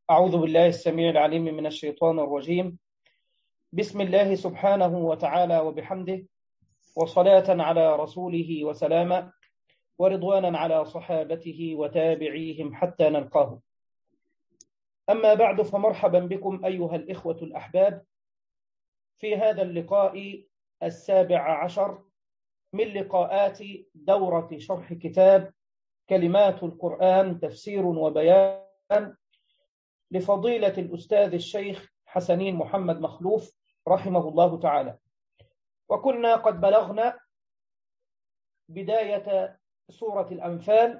أعوذ بالله السميع العليم من الشيطان الرجيم. بسم الله سبحانه وتعالى وبحمده، وصلاة على رسوله وسلاما، ورضوانا على صحابته وتابعيهم حتى نلقاه. أما بعد، فمرحبا بكم أيها الإخوة الأحباب في هذا اللقاء 17 من لقاءات دورة شرح كتاب كلمات القرآن تفسير وبيان لفضيلة الأستاذ الشيخ حسنين محمد مخلوف رحمه الله تعالى. وكنا قد بلغنا بداية سورة الأنفال،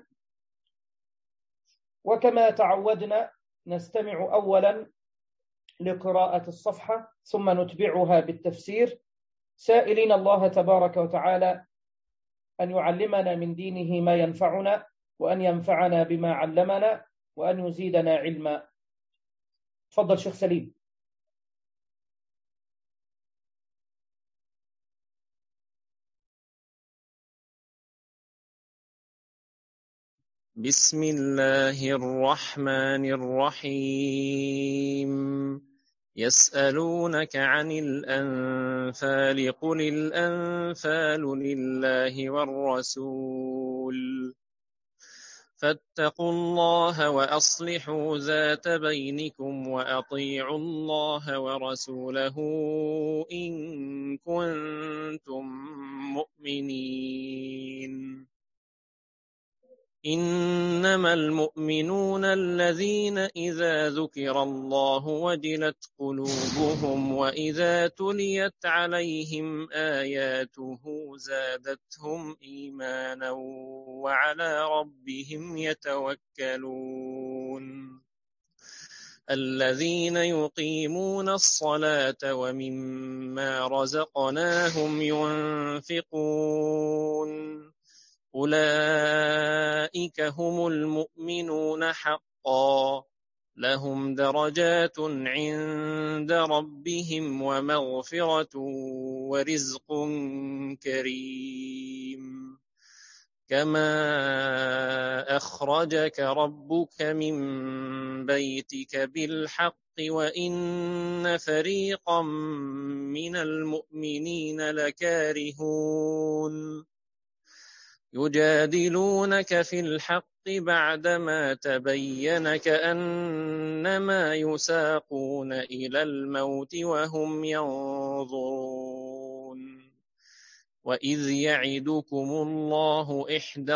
وكما تعودنا نستمع أولا لقراءة الصفحة ثم نتبعها بالتفسير، سائلين الله تبارك وتعالى أن يعلمنا من دينه ما ينفعنا، وأن ينفعنا بما علمنا، وأن يزيدنا علما. تفضل شيخ سليم. بسم الله الرحمن الرحيم. يسألونك عن الأنفال قل الأنفال لله والرسول فاتقوا الله وأصلحوا ذات بينكم وأطيعوا الله ورسوله إن كنتم مؤمنين. إنما المؤمنون الذين إذا ذكر الله وجلت قلوبهم وإذا تليت عليهم آياته زادتهم إيمانا وعلى ربهم يتوكلون. الذين يقيمون الصلاة ومما رزقناهم ينفقون أولئك هم المؤمنون حقا، لهم درجات عند ربهم ومغفرة ورزق كريم. كما أخرجك ربك من بيتك بالحق وإن فريقا من المؤمنين لكارهون. يجادلونك في الحق بعدما تبين كأنما يساقون إلى الموت وهم ينظرون. وإذ يعدكم الله إحدى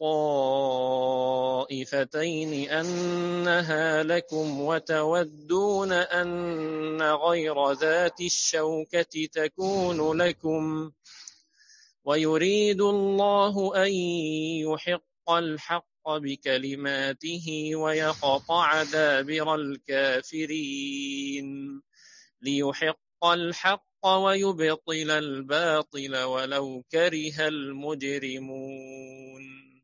الطائفتين أنها لكم وتودون أن غير ذات الشوكة تكون لكم، ويريد الله أن يحق الحق بكلماته ويقطع دابر الكافرين، ليحق الحق ويبطل الباطل ولو كره المجرمون.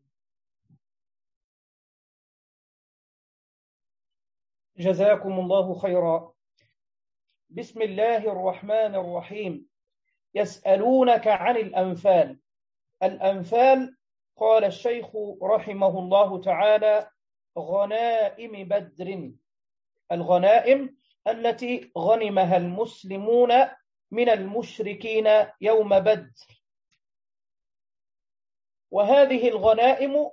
جزاكم الله خيرا. بسم الله الرحمن الرحيم. يسألونك عن الأنفال. الأنفال قال الشيخ رحمه الله تعالى غنائم بدر، الغنائم التي غنمها المسلمون من المشركين يوم بدر. وهذه الغنائم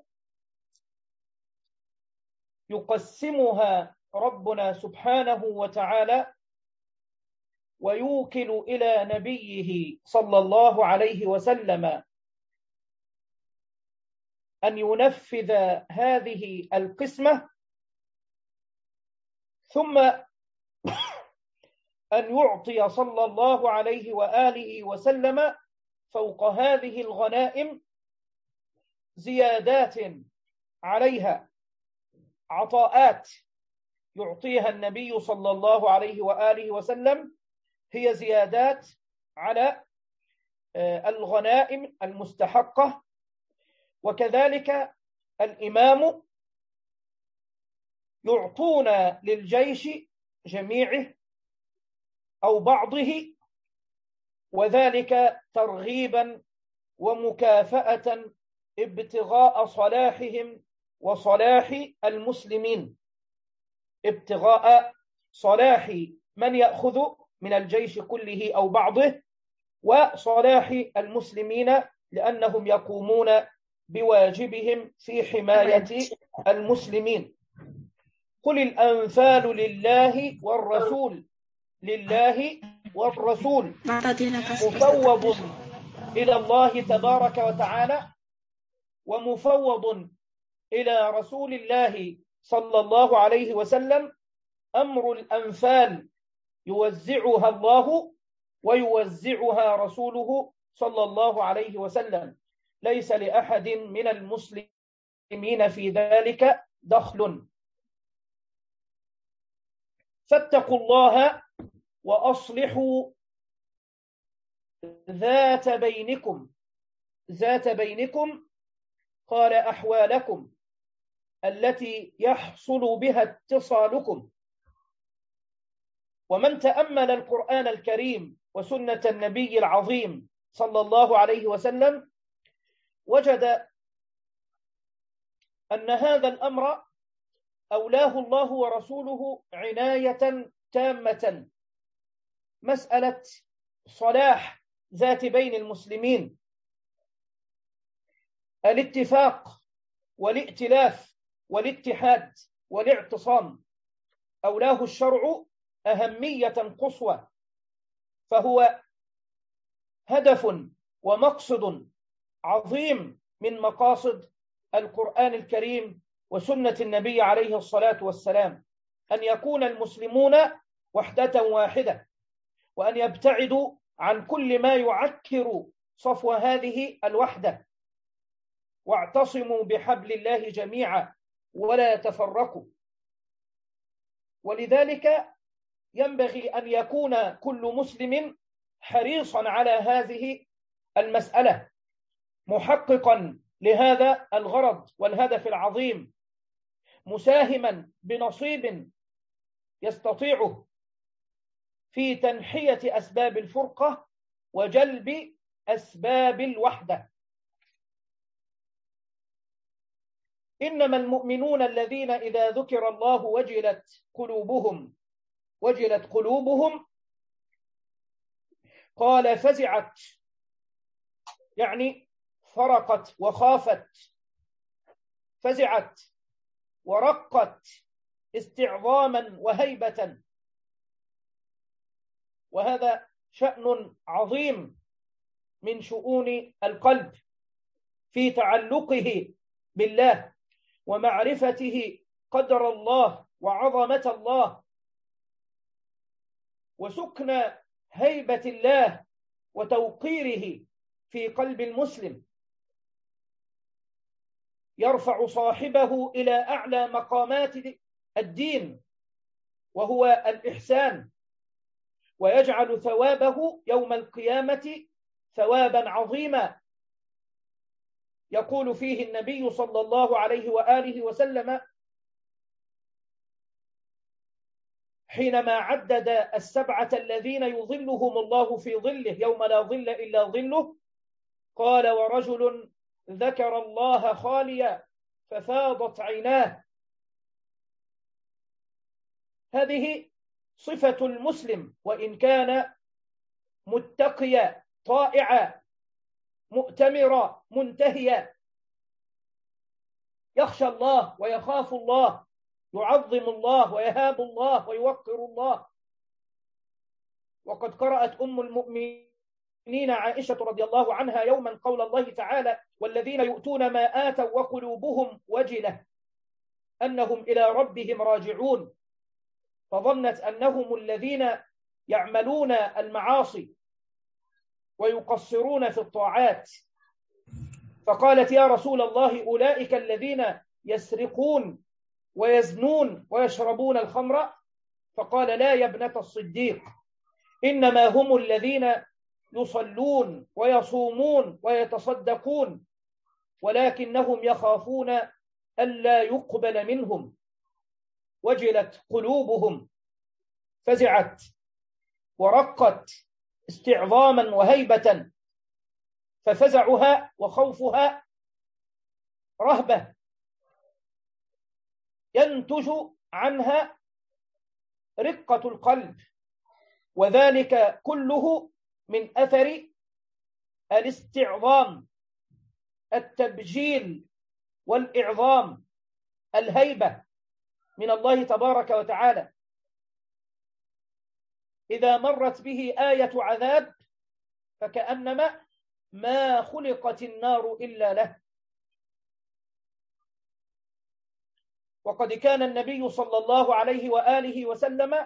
يقسمها ربنا سبحانه وتعالى ويوكل إلى نبيه صلى الله عليه وسلم أن ينفذ هذه القسمة، ثم أن يعطي صلى الله عليه وآله وسلم فوق هذه الغنائم زيادات عليها، عطاءات يعطيها النبي صلى الله عليه وآله وسلم، هي زيادات على الغنائم المستحقة. وكذلك الإمام يعطون للجيش جميعه أو بعضه، وذلك ترغيبا ومكافأة ابتغاء صلاحهم وصلاح المسلمين. ابتغاء صلاح من يأخذ من الجيش كله أو بعضه، وصلاح المسلمين لأنهم يقومون بواجبهم في حماية المسلمين. قل الأنفال لله والرسول، لله والرسول مفوض إلى الله تبارك وتعالى، ومفوض إلى رسول الله صلى الله عليه وسلم. أمر الأنفال يوزعها الله ويوزعها رسوله صلى الله عليه وسلم، ليس لأحد من المسلمين في ذلك دخل. فاتقوا الله وأصلحوا ذات بينكم. ذات بينكم قال أحوالكم التي يحصل بها اتصالكم. ومن تأمل القرآن الكريم وسنة النبي العظيم صلى الله عليه وسلم وجد أن هذا الأمر أولاه الله ورسوله عناية تامة، مسألة صلاح ذات بين المسلمين، الاتفاق والائتلاف والاتحاد والاعتصام، أولاه الشرع أهمية قصوى، فهو هدف ومقصد عظيم من مقاصد القرآن الكريم وسنة النبي عليه الصلاة والسلام، أن يكون المسلمون وحدة واحدة، وأن يبتعدوا عن كل ما يعكر صفو هذه الوحدة. واعتصموا بحبل الله جميعا ولا تفرقوا. ولذلك ينبغي أن يكون كل مسلم حريصا على هذه المسألة، محققا لهذا الغرض والهدف العظيم، مساهما بنصيب يستطيعه في تنحية أسباب الفرقة وجلب أسباب الوحدة. إنما المؤمنون الذين إذا ذكر الله وجلت قلوبهم قال فزعت، يعني فرقت وخافت، فزعت ورقت استعظاما وهيبة. وهذا شأن عظيم من شؤون القلب في تعلقه بالله ومعرفته قدر الله وعظمة الله وسكن هيبة الله وتوقيره في قلب المسلم، يرفع صاحبه إلى أعلى مقامات الدين وهو الإحسان، ويجعل ثوابه يوم القيامة ثوابا عظيما. يقول فيه النبي صلى الله عليه وآله وسلم حينما عدد السبعة الذين يظلهم الله في ظله يوم لا ظل إلا ظله، قال ورجل ذكر الله خاليا ففاضت عيناه. هذه صفة المسلم، وإن كان متقيا طائعا مؤتمرا منتهيا، يخشى الله ويخاف الله، يعظم الله ويهاب الله ويوقر الله. وقد قرأت أم المؤمنين عائشة رضي الله عنها يوما قول الله تعالى والذين يؤتون ما آتوا وقلوبهم وجلة أنهم إلى ربهم راجعون، فظنت أنهم الذين يعملون المعاصي ويقصرون في الطاعات، فقالت يا رسول الله أولئك الذين يسرقون ويزنون ويشربون الخمر؟ فقال لا يا ابنة الصديق، إنما هم الذين يصلون ويصومون ويتصدقون ولكنهم يخافون ألا يقبل منهم. وجلت قلوبهم، فزعت ورقت استعظاما وهيبة، ففزعها وخوفها رهبة ينتج عنها رقة القلب، وذلك كله من أثر الاستعظام، التبجيل والإعظام، الهيبة من الله تبارك وتعالى. إذا مرت به آية عذاب فكأنما ما خلقت النار إلا له. وقد كان النبي صلى الله عليه وآله وسلم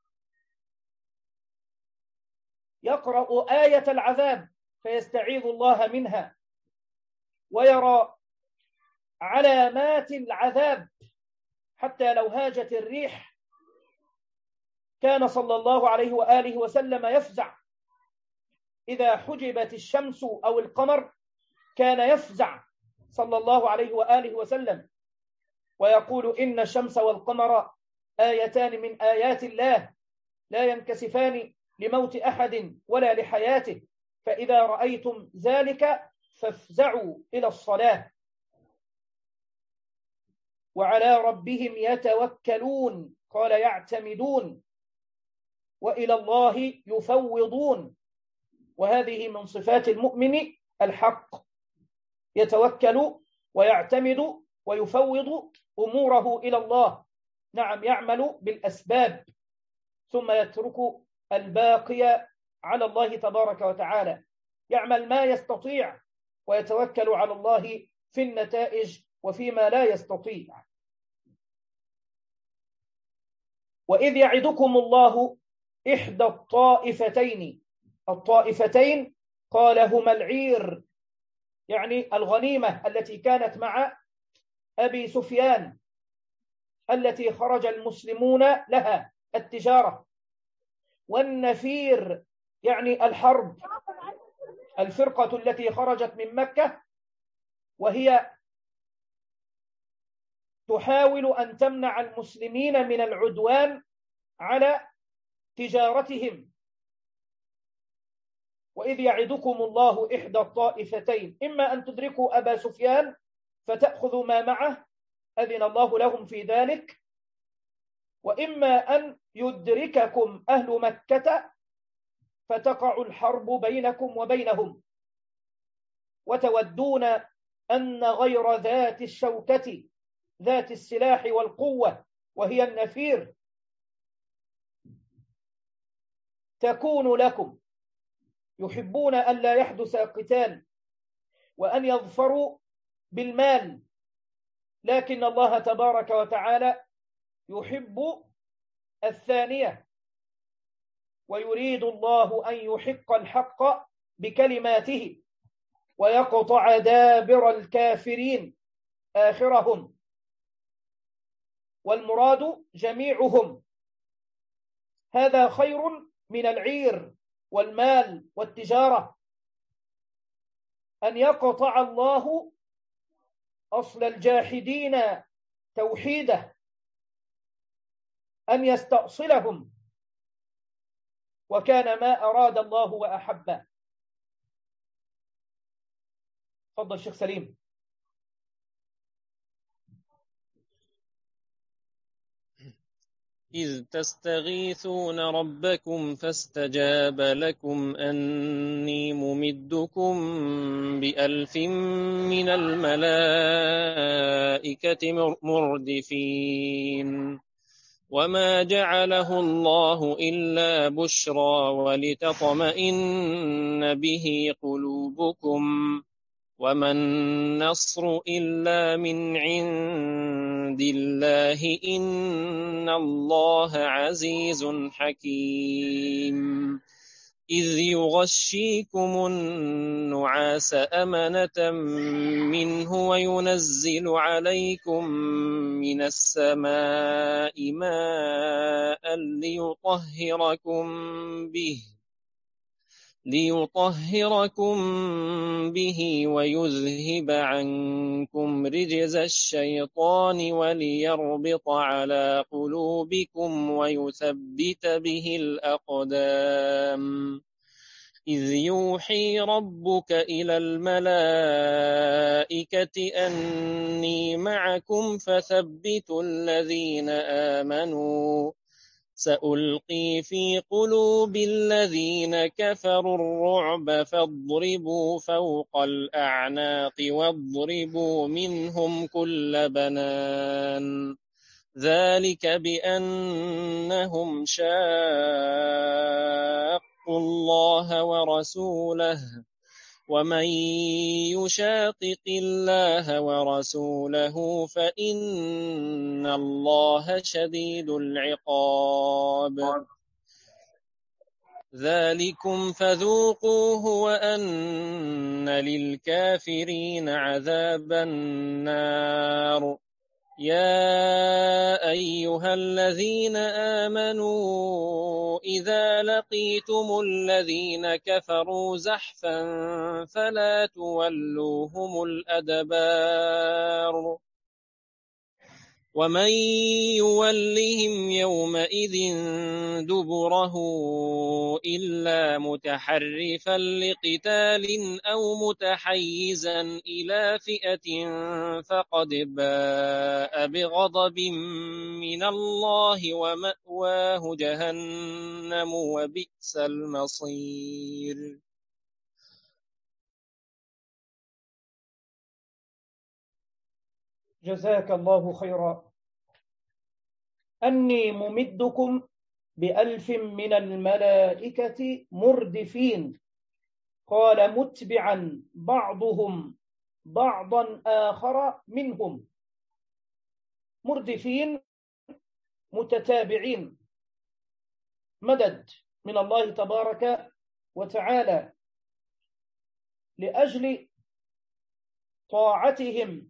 يقرأ آية العذاب فيستعيذ الله منها، ويرى علامات العذاب حتى لو هاجت الريح كان صلى الله عليه وآله وسلم يفزع. إذا حجبت الشمس أو القمر كان يفزع صلى الله عليه وآله وسلم ويقول: إن الشمس والقمر آيتان من آيات الله لا ينكسفان لموت أحد ولا لحياته، فإذا رأيتم ذلك فافزعوا إلى الصلاة. وعلى ربهم يتوكلون، قال يعتمدون، وإلى الله يفوضون. وهذه من صفات المؤمن الحق، يتوكل ويعتمد ويفوض أموره إلى الله. نعم، يعمل بالأسباب ثم يترك الباقي على الله تبارك وتعالى، يعمل ما يستطيع ويتوكل على الله في النتائج وفيما لا يستطيع. وإذ يعدكم الله إحدى الطائفتين قال هما العير، يعني الغنيمة التي كانت مع أبي سفيان التي خرج المسلمون لها، التجارة. والنفير يعني الحرب، الفرقة التي خرجت من مكة وهي تحاول أن تمنع المسلمين من العدوان على تجارتهم. وإذ يعدكم الله إحدى الطائفتين إما أن تدركوا أبا سفيان فتأخذوا ما معه، أذن الله لهم في ذلك، وإما أن يدرككم أهل مكة فتقع الحرب بينكم وبينهم، وتودون أن غير ذات الشوكة ذات السلاح والقوة وهي النفير تكون لكم، يحبون أن لا يحدث قتال وأن يظفروا بالمال، لكن الله تبارك وتعالى يحب الثانية، ويريد الله أن يحق الحق بكلماته ويقطع دابر الكافرين آخرهم، والمراد جميعهم. هذا خير من العير والمال والتجارة، أن يقطع الله أصل الجاحدين توحيده، أن يستأصلهم، وكان ما أراد الله وأحبه. تفضل الشيخ سليم. إذ تستغيثون ربكم فاستجاب لكم أني ممدكم ب1000 من الملائكة مردفين وما جعله الله إلا بشرى ولتطمئن به قلوبكم وما النصر إلا من عند الله إن الله عزيز حكيم إذ يغشيكم النعاس أمنة منه وينزل عليكم من السماء ماء ليطهركم به ويذهب عنكم رجز الشيطان وليربط على قلوبكم ويثبت به الأقدام إذ يوحي ربك إلى الملائكة أني معكم فثبتوا الذين آمنوا سألقي في قلوب الذين كفروا الرعب فاضربوا فوق الأعناق واضربوا منهم كل بنان ذلك بأنهم شاقوا الله ورسوله ومن يشاقق الله ورسوله فإن الله شديد العقاب ذلكم فذوقوه وأن للكافرين عذاب النار يا أيها الذين آمنوا إذا لقيتم الذين كفروا زحفا فلا تولوهم الأدبار ومن يولهم يومئذ دبره إلا متحرفا لقتال أو متحيزا إلى فئة فقد باء بغضب من الله ومأواه جهنم وبئس المصير. جزاك الله خيرا. أني ممدكم ب1000 من الملائكة مردفين، قال متبعا بعضهم بعضا آخر منهم، مردفين متتابعين، مدد من الله تبارك وتعالى لأجل طاعتهم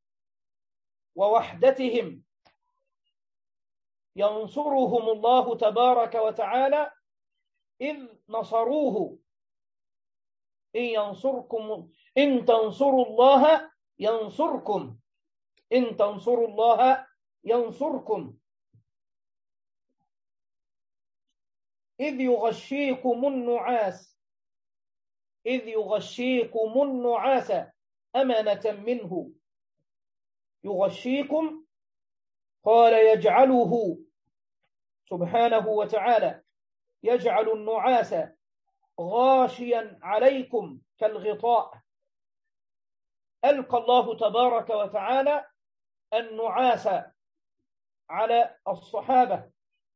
ووحدتهم، ينصرهم الله تبارك وتعالى إذ نصروه. إن تنصروا الله ينصركم، إن تنصروا الله ينصركم. إذ يغشيكم النعاس أمنة منه، يغشيكم، قال يجعله سبحانه وتعالى، يجعل النعاس غاشيا عليكم كالغطاء. ألقى الله تبارك وتعالى النعاس على الصحابة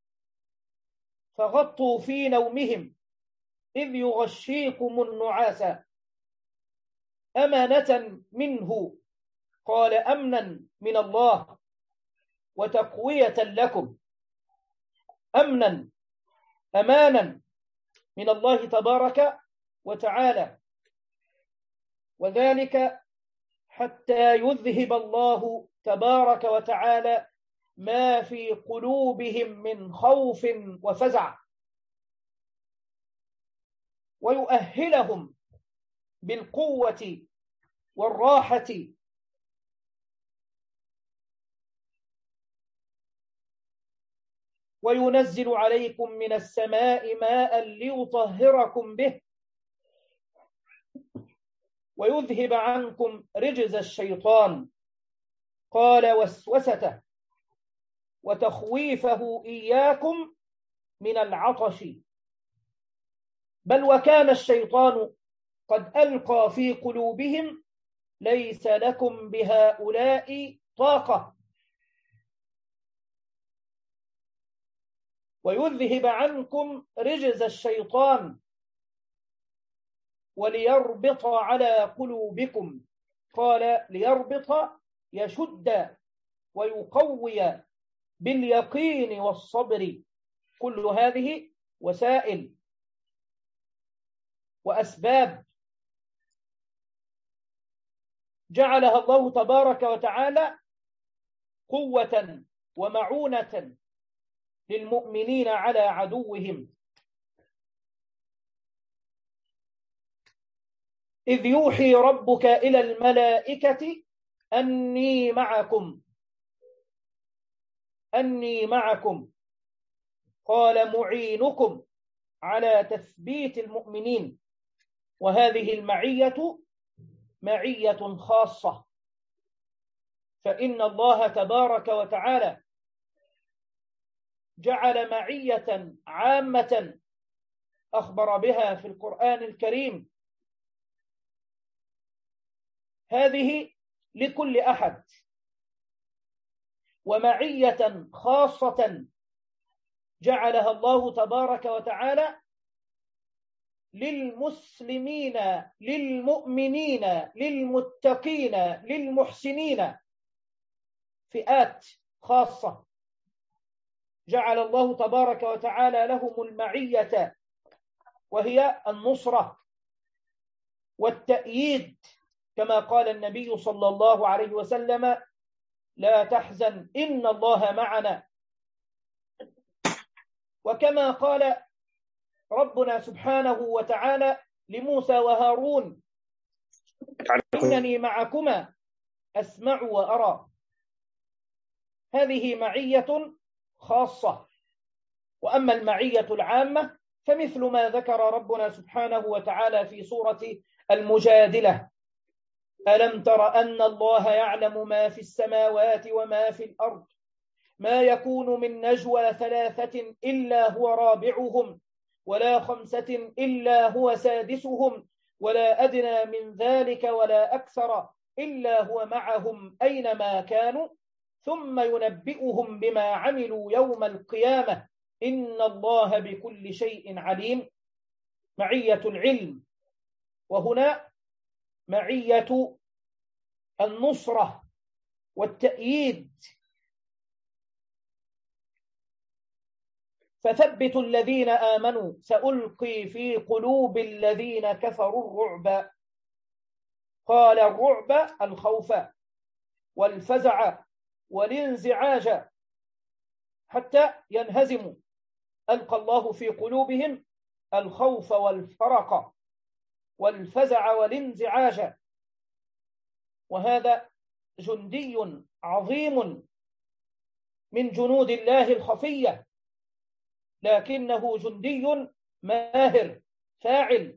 فغطوا في نومهم، إذ يغشيكم النعاس أمانة منه، قال أمنا من الله وتقوية لكم، أمنا أمانا من الله تبارك وتعالى، وذلك حتى يذهب الله تبارك وتعالى ما في قلوبهم من خوف وفزع، ويؤهلهم بالقوة والراحة وينزل عليكم من السماء ماء ليطهركم به ويذهب عنكم رجز الشيطان، قال وسوسته وتخويفه إياكم من العطش، بل وكان الشيطان قد ألقى في قلوبهم ليس لكم بهؤلاء طاقة، ويذهب عنكم رجز الشيطان وليربط على قلوبكم، قال ليربط يشد ويقوي باليقين والصبر. كل هذه وسائل وأسباب جعلها الله تبارك وتعالى قوة ومعونة للمؤمنين على عدوهم. إذ يوحي ربك إلى الملائكة أني معكم، قال معينكم على تثبيت المؤمنين، وهذه المعية معية خاصة، فإن الله تبارك وتعالى جعل معية عامة أخبر بها في القرآن الكريم، هذه لكل أحد، ومعية خاصة جعلها الله تبارك وتعالى للمسلمين للمؤمنين للمتقين للمحسنين، فئات خاصة جعل الله تبارك وتعالى لهم المعية، وهي النصرة والتأييد، كما قال النبي صلى الله عليه وسلم: لا تحزن إن الله معنا. وكما قال ربنا سبحانه وتعالى لموسى وهارون: إنني معكما أسمع وأرى. هذه معية خاصة. وأما المعية العامة فمثل ما ذكر ربنا سبحانه وتعالى في سورة المجادلة: ألم تر أن الله يعلم ما في السماوات وما في الأرض، ما يكون من نجوى ثلاثة إلا هو رابعهم، ولا خمسة إلا هو سادسهم، ولا أدنى من ذلك ولا أكثر إلا هو معهم أينما كانوا، ثم ينبئهم بما عملوا يوم القيامة إن الله بكل شيء عليم. معية العلم، وهنا معية النصرة والتأييد. فثبتوا الذين آمنوا سألقي في قلوب الذين كفروا الرعب. قال الرعب الخوف والفزع والانزعاج حتى ينهزموا. ألقى الله في قلوبهم الخوف والفرق والفزع والانزعاج. وهذا جندي عظيم من جنود الله الخفية، لكنه جندي ماهر فاعل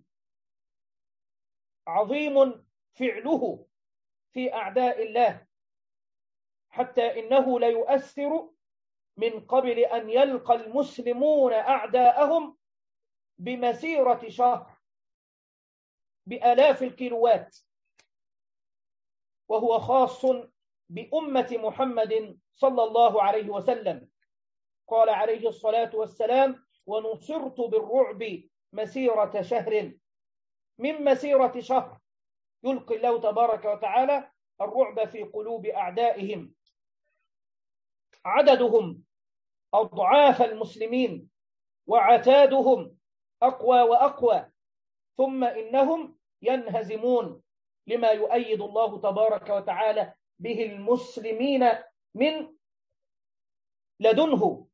عظيم فعله في أعداء الله، حتى إنه ليؤثر من قبل أن يلقى المسلمون أعداءهم بمسيرة شهر بآلاف الكيلوات، وهو خاص بأمة محمد صلى الله عليه وسلم. قال عليه الصلاة والسلام: ونصرت بالرعب مسيرة شهر. من مسيرة شهر يلقي الله تبارك وتعالى الرعب في قلوب أعدائهم، عددهم أضعاف المسلمين وعتادهم أقوى وأقوى، ثم إنهم ينهزمون لما يؤيد الله تبارك وتعالى به المسلمين من لدنه،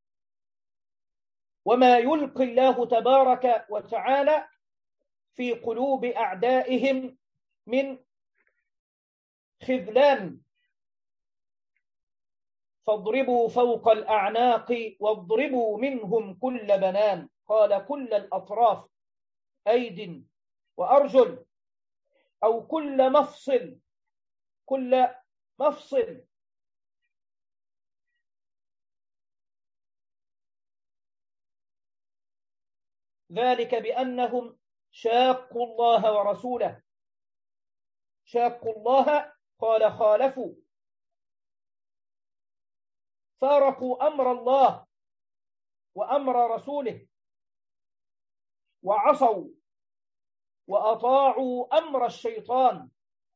وما يلقي الله تبارك وتعالى في قلوب أعدائهم من خذلان. فاضربوا فوق الأعناق واضربوا منهم كل بنان. قال كل الأطراف، أيد وأرجل، أو كل مفصل، كل مفصل. ذلك بأنهم شاقوا الله ورسوله. شاقوا الله قال خالفوا، فارقوا أمر الله وأمر رسوله، وعصوا وأطاعوا أمر الشيطان.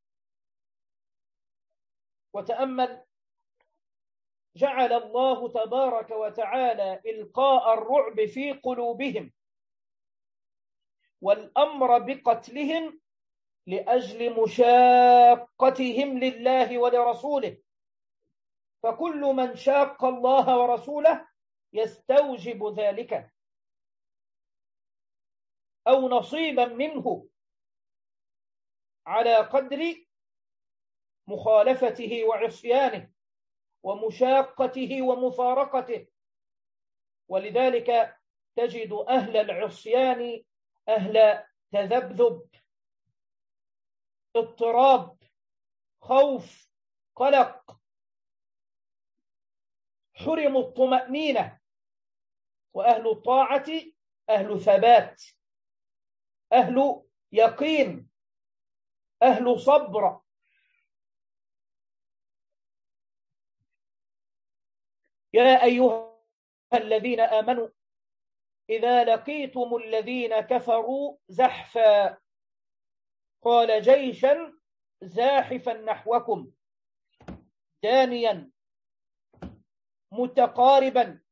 وتأمل، جعل الله تبارك وتعالى إلقاء الرعب في قلوبهم والأمر بقتلهم لأجل مشاقتهم لله ولرسوله. فكل من شاق الله ورسوله يستوجب ذلك أو نصيبا منه على قدر مخالفته وعصيانه ومشاقته ومفارقته. ولذلك تجد أهل العصيان أهل تذبذب، اضطراب، خوف، قلق، حرموا الطمأنينة وأهل الطاعة أهل ثبات، أهل يقين، أهل صبر. يا أيها الذين آمنوا إذا لقيتم الذين كفروا زحفا قال جيشا زاحفا نحوكم دانيا متقاربا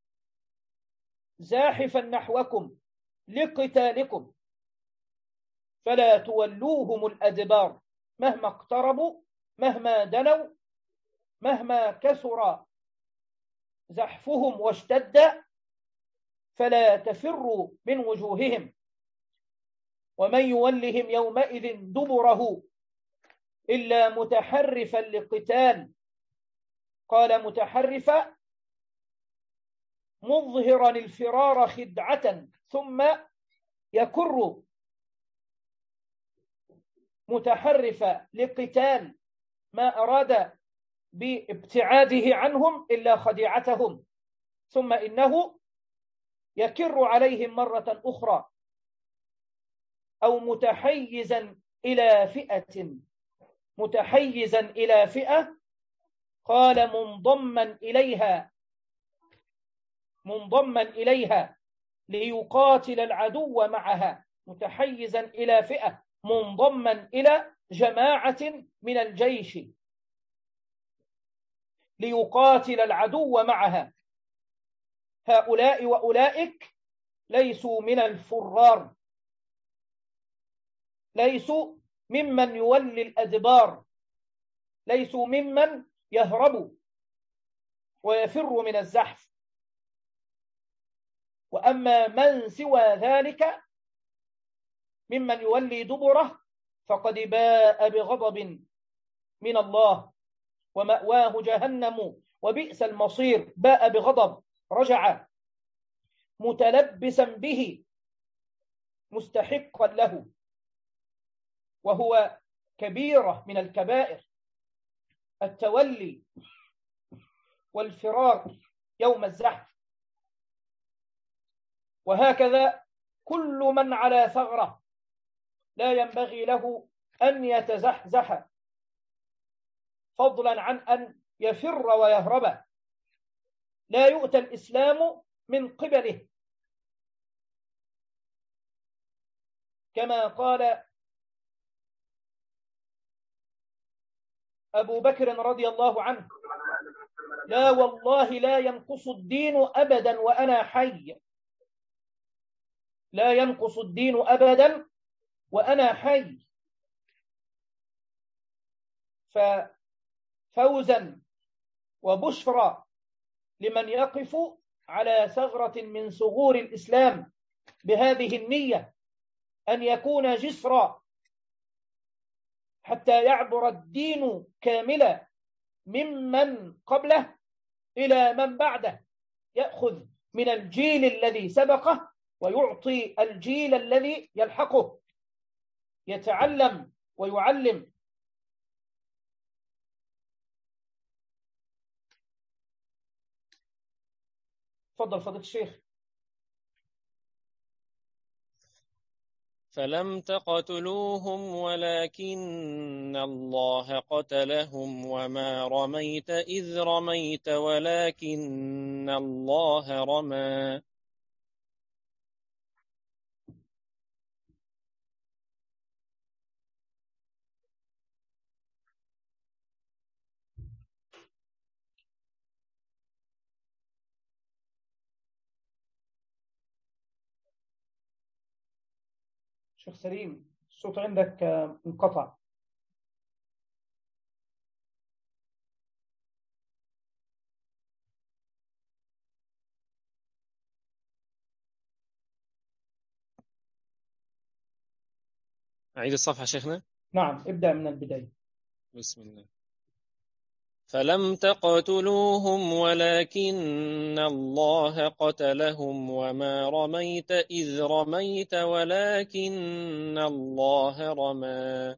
زاحفا نحوكم لقتالكم فلا تولوهم الأدبار مهما اقتربوا مهما دنوا مهما كثر زحفهم واشتد فلا تفروا من وجوههم ومن يولهم يومئذ دبره إلا متحرفا لقتال قال متحرفا مظهرا الفرار خدعة ثم يكر متحرفا لقتال ما أراد بابتعاده عنهم إلا خديعتهم ثم إنه يكر عليهم مرة أخرى أو متحيزا إلى فئة متحيزا إلى فئة قال منضما إليها ليقاتل العدو معها متحيزا إلى فئة منضما إلى جماعة من الجيش ليقاتل العدو معها هؤلاء وأولئك ليسوا من الفرار ليسوا ممن يولي الأدبار ليسوا ممن يهرب ويفر من الزحف وأما من سوى ذلك ممن يولي دبره فقد باء بغضب من الله ومأواه جهنم وبئس المصير باء بغضب رجع متلبسا به مستحقا له وهو كبيرة من الكبائر التولي والفرار يوم الزحف وهكذا كل من على ثغرة لا ينبغي له أن يتزحزح فضلا عن أن يفر ويهرب لا يؤتى الإسلام من قبله كما قال أبو بكر رضي الله عنه لا والله لا ينقص الدين أبدا وأنا حي لا ينقص الدين أبدا وأنا حي ففوزا وبشرى لمن يقف على ثغرة من ثغور الإسلام بهذه النية أن يكون جسرا حتى يعبر الدين كاملا ممن قبله إلى من بعده يأخذ من الجيل الذي سبقه ويعطي الجيل الذي يلحقه يتعلم ويعلم تفضل فضيلة الشيخ. فلم تقتلوهم ولكن الله قتلهم وما رميت إذ رميت ولكن الله رمى شيخ سليم الصوت عندك انقطع. أعيد الصفحة شيخنا. نعم ابدأ من البداية. بسم الله. فلم تقتلوهم ولكن الله قتلهم وما رميت إذ رميت ولكن الله رمى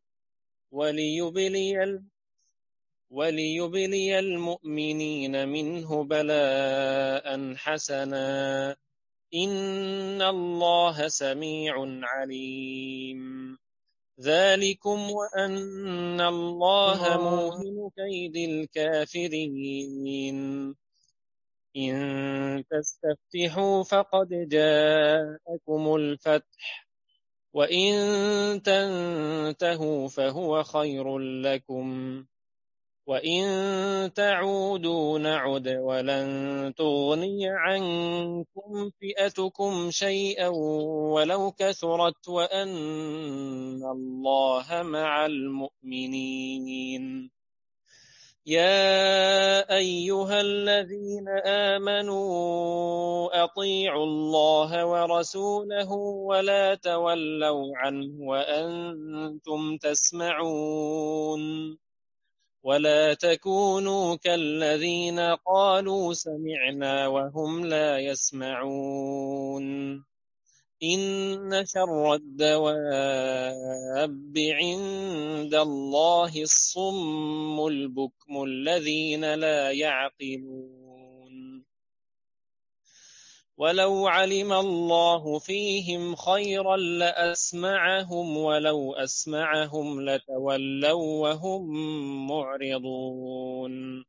وليبلي المؤمنين منه بلاء حسنا إن الله سميع عليم ذلكم وأن الله موهن كيد الكافرين إن تستفتحوا فقد جاءكم الفتح وإن تنتهوا فهو خير لكم وإن تعودوا نعد ولن تغني عنكم فئتكم شيئا ولو كثرت وأن الله مع المؤمنين يا أيها الذين آمنوا أطيعوا الله ورسوله ولا تولوا عنه وأنتم تسمعون ولا تكونوا كالذين قالوا سمعنا وهم لا يسمعون إن شر الدواب عند الله الصم البكم الذين لا يعقلون ولو علم الله فيهم خيرا لأسمعهم ولو أسمعهم لتولوا وهم معرضون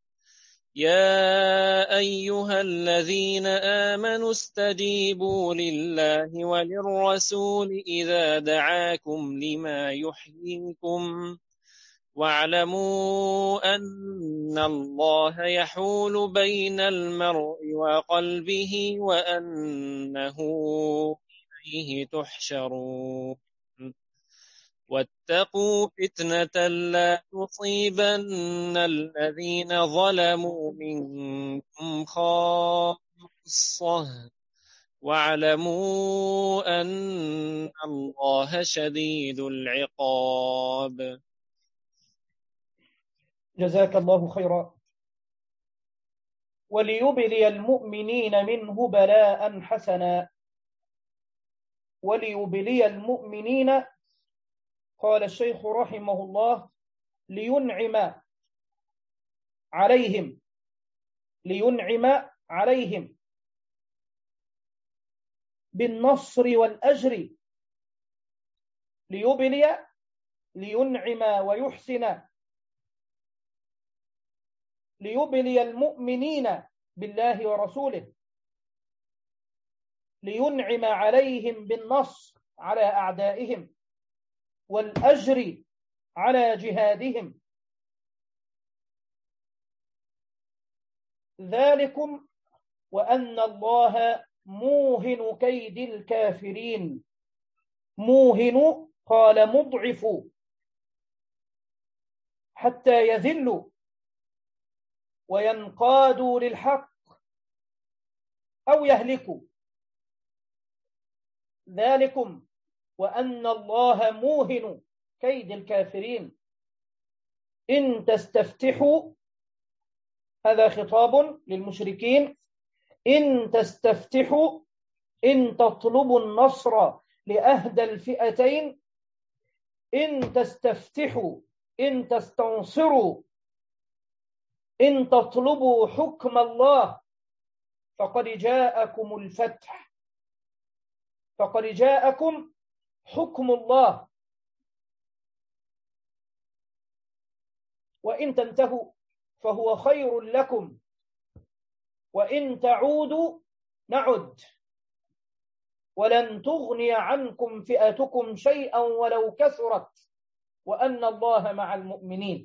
يا أيها الذين آمنوا استجيبوا لله وللرسول إذا دعاكم لما يحييكم واعلموا أن الله يحول بين المرء وقلبه وأنه إليه تحشرون واتقوا فتنة لا تصيبن الذين ظلموا منكم خاصة واعلموا أن الله شديد العقاب. جزاك الله خيرا. وليبلي المؤمنين منه بلاء حسنا. وليبلي المؤمنين، قال الشيخ رحمه الله، لينعم عليهم، لينعم عليهم بالنصر والأجر. ليبلي، لينعم ويحسن، ليبلي المؤمنين بالله ورسوله، لينعم عليهم بالنصر على أعدائهم والأجر على جهادهم. ذلكم وأن الله موهن كيد الكافرين. موهن قال مضعف، حتى يذلوا وينقادوا للحق أو يهلكوا. ذلكم وأن الله موهن كيد الكافرين. إن تستفتحوا، هذا خطاب للمشركين، إن تستفتحوا، إن تطلبوا النصر لأهدى الفئتين، إن تستفتحوا، إن تستنصروا، إن تطلبوا حكم الله فقد جاءكم الفتح، فقد جاءكم حكم الله. وإن تنتهوا فهو خير لكم وإن تعودوا نعد ولن تغني عنكم فئتكم شيئا ولو كثرت وأن الله مع المؤمنين.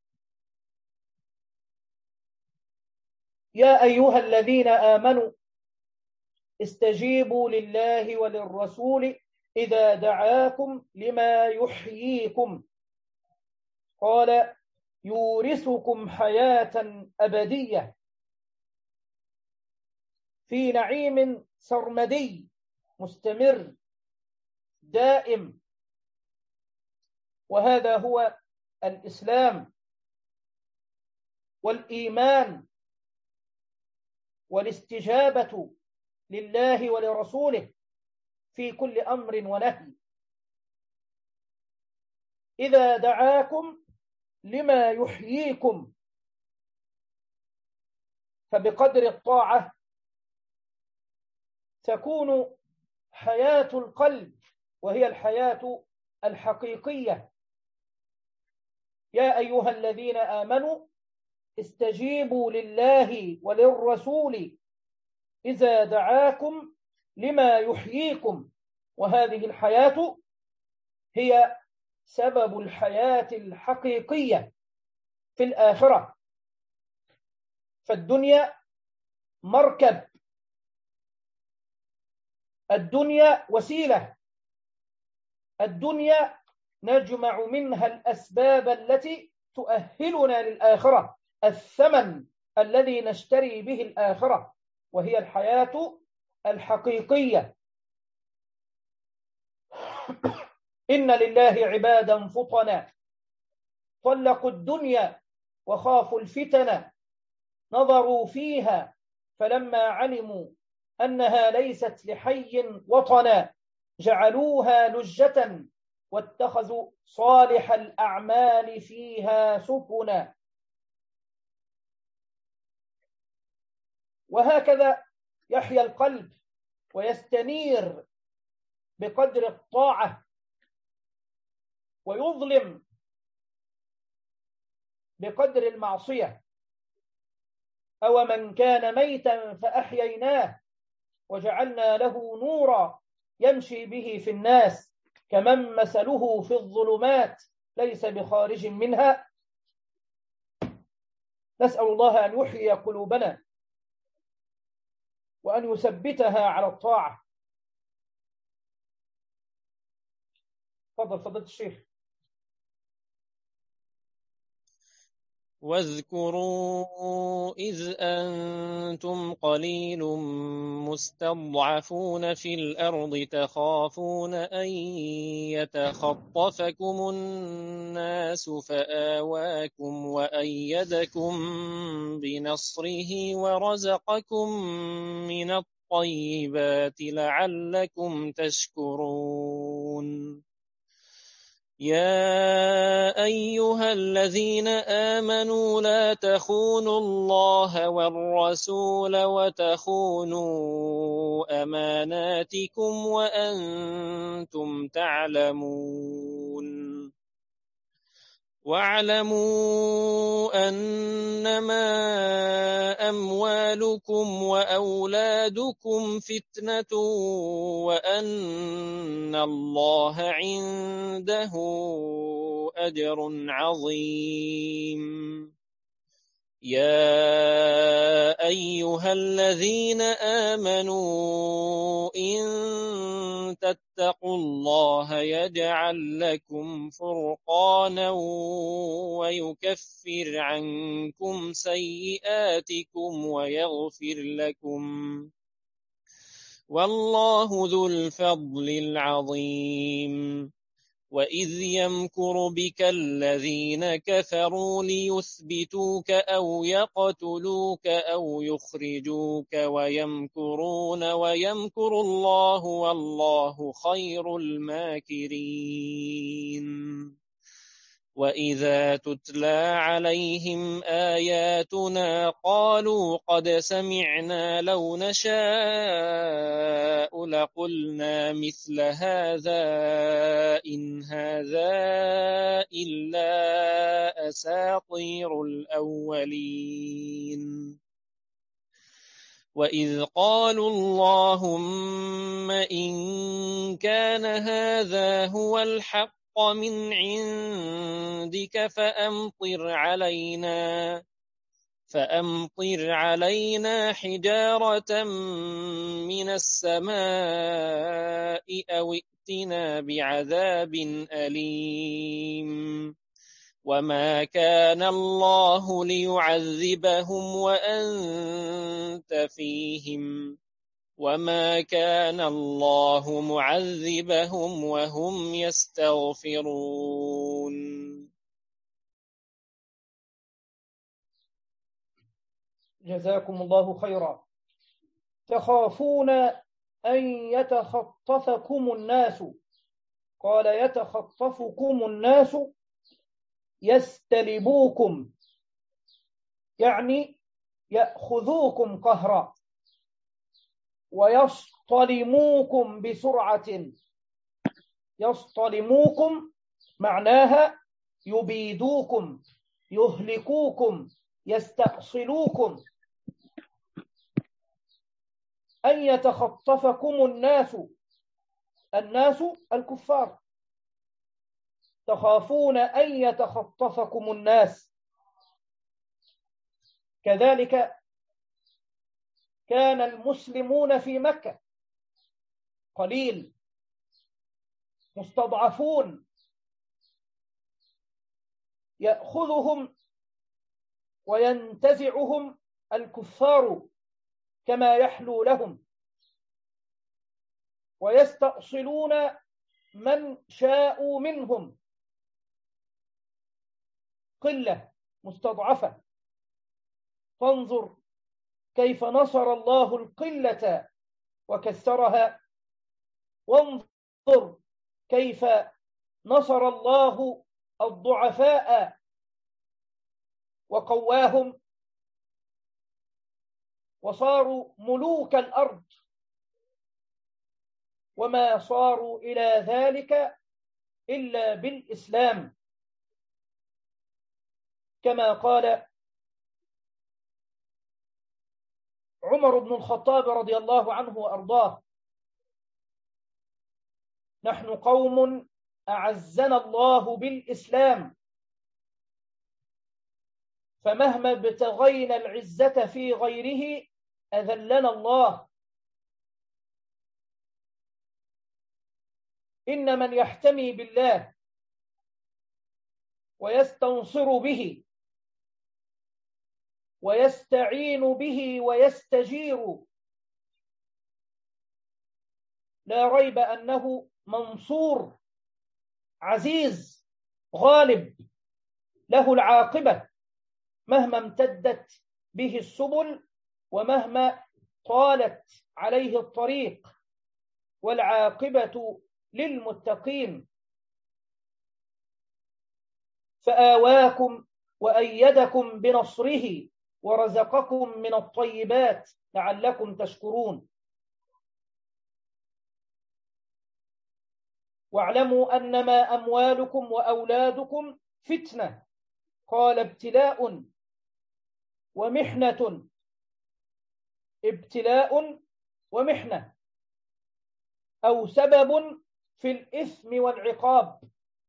يا أيها الذين آمنوا استجيبوا لله وللرسول إذا دعاكم لما يحييكم. قال يورثكم حياة أبدية في نعيم سرمدي مستمر دائم. وهذا هو الإسلام والإيمان والاستجابة لله ولرسوله في كل أمر ونهي. إذا دعاكم لما يحييكم، فبقدر الطاعة تكون حياة القلب، وهي الحياة الحقيقية. يا أيها الذين آمنوا استجيبوا لله وللرسول إذا دعاكم لما يحييكم. وهذه الحياة هي سبب الحياة الحقيقية في الآخرة. فالدنيا مركب، الدنيا وسيلة، الدنيا نجمع منها الأسباب التي تؤهلنا للآخرة، الثمن الذي نشتري به الآخرة، وهي الحياة الحقيقية. إن لله عبادا فطنا طلقوا الدنيا وخافوا الفتن، نظروا فيها فلما علموا أنها ليست لحي وطنا جعلوها لجة واتخذوا صالح الأعمال فيها سفنا. وهكذا يحيا القلب ويستنير بقدر الطاعة، ويظلم بقدر المعصية. أو من كان ميتا فأحييناه وجعلنا له نورا يمشي به في الناس كمن مثله في الظلمات ليس بخارج منها. نسأل الله أن يحيي قلوبنا وأن يثبتها على الطاعة. تفضل فضيلة الشيخ. واذكروا إذ أنتم قليل مستضعفون في الأرض تخافون أن يتخطفكم الناس فآواكم وأيدكم بنصره ورزقكم من الطيبات لعلكم تشكرون. يا أيها الذين آمنوا لا تخونوا الله والرسول وتخونوا أماناتكم وأنتم تعلمون. واعلموا أنما أموالكم وأولادكم فتنة وأن الله عنده أجر عظيم. يا أيها الذين آمنوا إن تتقوا الله يجعل لكم فرقانا ويكفر عنكم سيئاتكم ويغفر لكم، والله ذو الفضل العظيم. وإذ يمكر بك الذين كفروا ليثبتوك أو يقتلوك أو يخرجوك ويمكرون ويمكر الله والله خير الماكرين. وإذا تتلى عليهم آياتنا قالوا قد سمعنا لو نشاء لقلنا مثل هذا إن هذا إلا أساطير الأولين. وإذ قالوا اللهم إن كان هذا هو الحق من عندك فأمطر علينا حجارة من السماء أو ائتنا بعذاب أليم. وما كان الله ليعذبهم وأنت فيهم وما كان الله معذبهم وهم يستغفرون. جزاكم الله خيرا. تخافون أن يتخطفكم الناس، قال يتخطفكم الناس يستلبوكم، يعني يأخذوكم قهرا. ويصطلموكم بسرعة. يصطلموكم معناها يبيدوكم، يهلكوكم، يستأصلوكم. أن يتخطفكم الناس. الناس الكفار. تخافون أن يتخطفكم الناس. كذلك كان المسلمون في مكة قليل، مستضعفون، يأخذهم وينتزعهم الكفار كما يحلو لهم، ويستأصلون من شاءوا منهم. قلة مستضعفة. فانظر كيف نصر الله القلة وكسرها، وانظر كيف نصر الله الضعفاء وقواهم، وصاروا ملوك الأرض، وما صاروا إلى ذلك إلا بالإسلام. كما قال عمر بن الخطاب رضي الله عنه وأرضاه: نحن قوم أعزنا الله بالإسلام، فمهما ابتغينا العزة في غيره أذلنا الله. إن من يحتمي بالله ويستنصر به ويستعين به ويستجير، لا ريب أنه منصور عزيز غالب، له العاقبة مهما امتدت به السبل ومهما طالت عليه الطريق، والعاقبة للمتقين. فآواكم وأيدكم بنصره ورزقكم من الطيبات لعلكم تشكرون. واعلموا أنما أموالكم وأولادكم فتنة. قال ابتلاء ومحنة. ابتلاء ومحنة، أو سبب في الإثم والعقاب.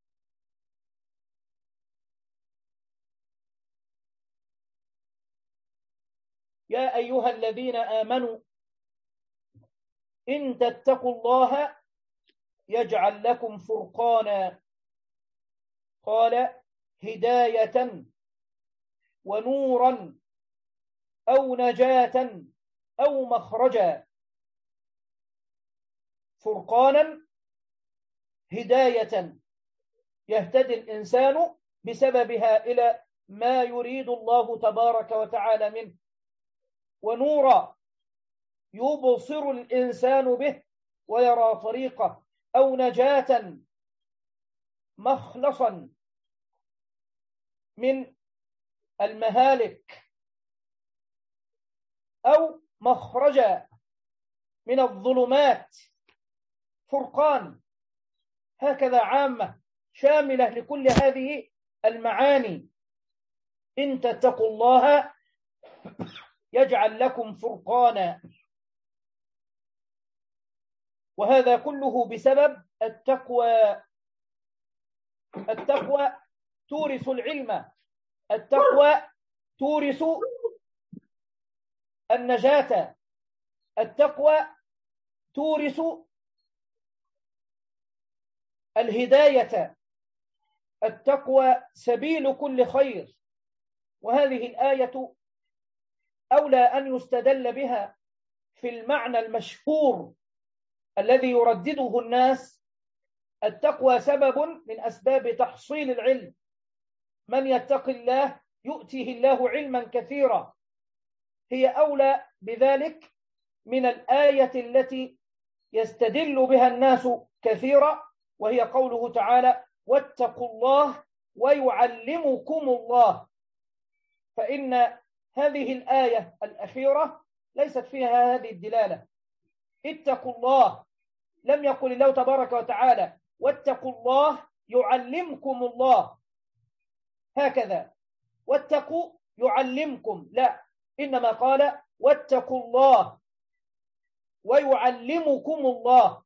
يا أيها الذين آمنوا إن تتقوا الله يجعل لكم فرقانا. قال هداية ونورا أو نجاة أو مخرجا. فرقانا هداية يهتدي الإنسان بسببها إلى ما يريد الله تبارك وتعالى منه، ونورا يبصر الإنسان به ويرى طريقه، أو نجاة مخلصا من المهالك، أو مخرجا من الظلمات. فرقان هكذا عامة شاملة لكل هذه المعاني. إن تتقوا الله يجعل لكم فرقانا. وهذا كله بسبب التقوى. التقوى تورث العلم، التقوى تورث النجاة، التقوى تورث الهداية، التقوى سبيل كل خير. وهذه الآية أولى أن يستدل بها في المعنى المشهور الذي يردده الناس: التقوى سبب من أسباب تحصيل العلم. من يتق الله يؤتيه الله علما كثيرا. هي أولى بذلك من الآية التي يستدل بها الناس كثيرا، وهي قوله تعالى: واتقوا الله ويعلمكم الله. فإن هذه الآية الأخيرة ليست فيها هذه الدلالة، اتقوا الله. لم يقل الله تبارك وتعالى واتقوا الله يعلمكم الله هكذا، واتقوا يعلمكم، لا، إنما قال واتقوا الله ويعلمكم الله.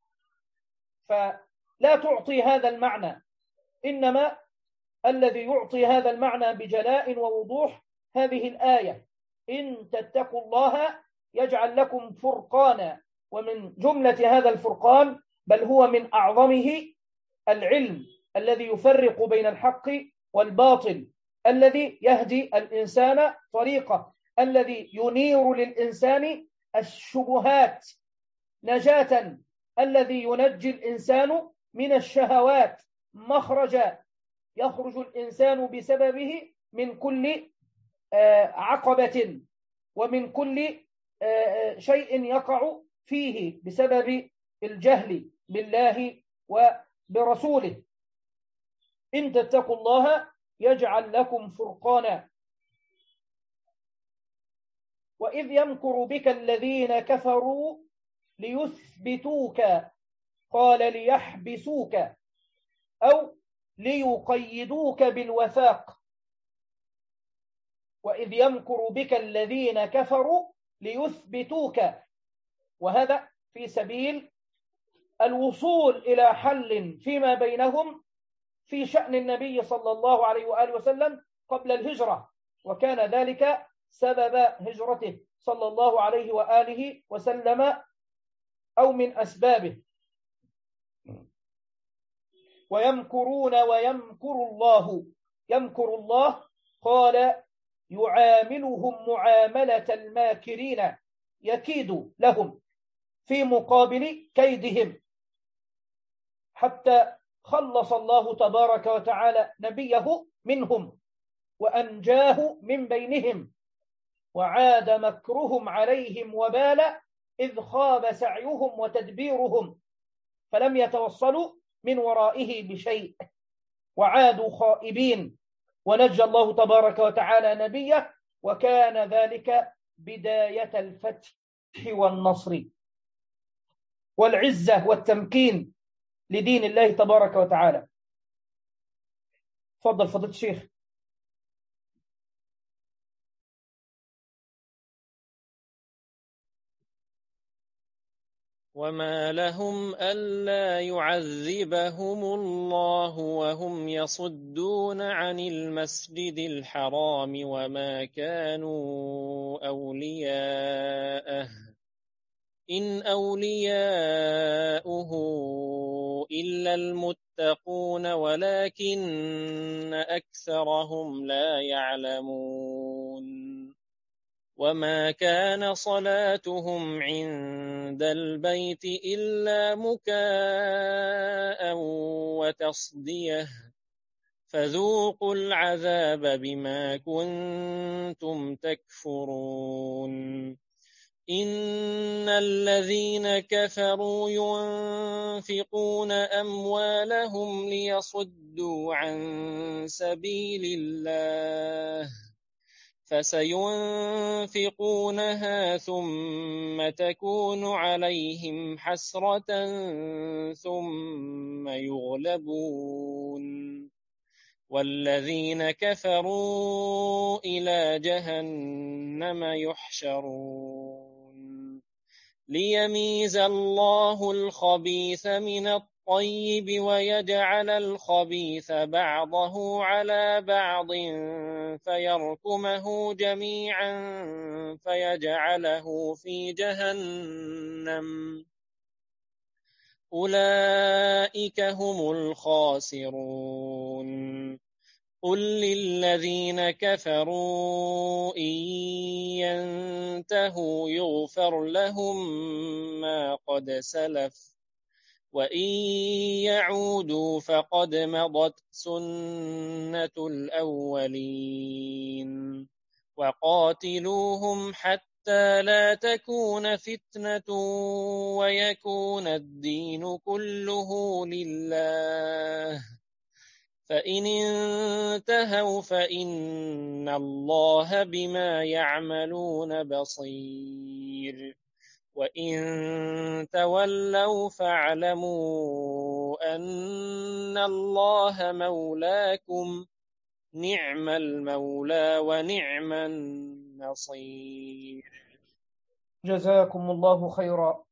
فلا تعطي هذا المعنى، إنما الذي يعطي هذا المعنى بجلاء ووضوح هذه الآية: إن تتقوا الله يجعل لكم فرقانا. ومن جملة هذا الفرقان، بل هو من أعظمه، العلم الذي يفرق بين الحق والباطل، الذي يهدي الإنسان طريقه، الذي ينير للإنسان الشبهات نجاة، الذي ينجي الإنسان من الشهوات مخرجا يخرج الإنسان بسببه من كل عقبة ومن كل شيء يقع فيه بسبب الجهل بالله وبرسوله. إن تتقوا الله يجعل لكم فرقانا. وإذ يمكر بك الذين كفروا ليثبتوك، قال ليحبسوك أو ليقيدوك بالوثاق. وإذ يمكر بك الذين كفروا ليثبتوك، وهذا في سبيل الوصول إلى حل فيما بينهم في شأن النبي صلى الله عليه وآله وسلم قبل الهجرة، وكان ذلك سبب هجرته صلى الله عليه وآله وسلم أو من أسبابه. ويمكرون ويمكر الله. يمكر الله قال يعاملهم معاملة الماكرين، يكيد لهم في مقابل كيدهم، حتى خلص الله تبارك وتعالى نبيه منهم وأنجاه من بينهم، وعاد مكرهم عليهم وبالا إذ خاب سعيهم وتدبيرهم، فلم يتوصلوا من ورائه بشيء وعادوا خائبين، ونجى الله تبارك وتعالى نبيه، وكان ذلك بداية الفتح والنصر والعزة والتمكين لدين الله تبارك وتعالى. تفضل فضيلة الشيخ. وما لهم ألا يعذبهم الله وهم يصدون عن المسجد الحرام وما كانوا أولياءه إن أولياؤه إلا المتقون ولكن أكثرهم لا يعلمون. وما كان صلاتهم عند البيت إلا مكاء وتصدية فذوقوا العذاب بما كنتم تكفرون. إن الذين كفروا ينفقون أموالهم ليصدوا عن سبيل الله فسينفقونها ثم تكون عليهم حسرة ثم يغلبون والذين كفروا إلى جهنم يحشرون ليميز الله الخبيث من الطيب ويجعل الخبيث بعضه على بعض فيركمه جميعا فيجعله في جهنم أولئك هم الخاسرون. قل للذين كفروا إن ينتهوا يغفر لهم ما قد سلف وإن يعودوا فقد مضت سنة الأولين وقاتلوهم حتى لا تكون فتنة ويكون الدين كله لله فإن انتهوا فإن الله بما يعملون بصير. وإن تولوا فاعلموا أن الله مولاكم نعم المولى ونعم النصير. جزاكم الله خيرا.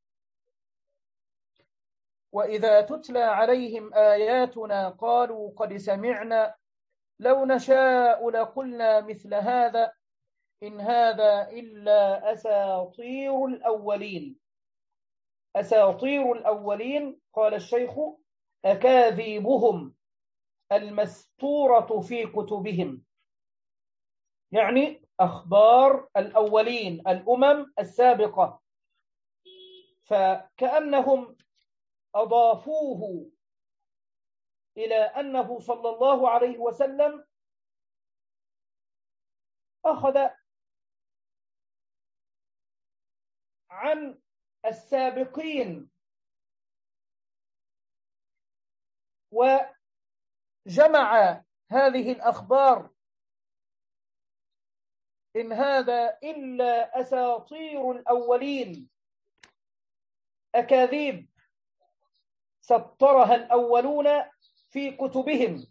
وإذا تتلى عليهم آياتنا قالوا قد سمعنا لو نشاء لقلنا مثل هذا إن هذا إلا أساطير الأولين. أساطير الأولين قال الشيخ أكاذيبهم المستورة في كتبهم، يعني أخبار الأولين الأمم السابقة، فكأنهم أضافوه إلى أنه صلى الله عليه وسلم أخذ عن السابقين وجمع هذه الأخبار إن هذا إلا أساطير الأولين، أكاذيب سطرها الأولون في كتبهم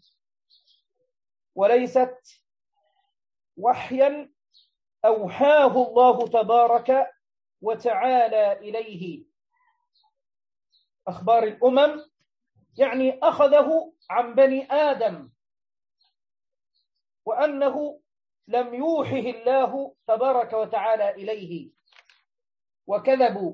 وليست وحيا أوحاه الله تبارك وتعالى إليه. أخبار الأمم يعني أخذه عن بني آدم، وأنه لم يوحه الله تبارك وتعالى إليه، وكذبوا.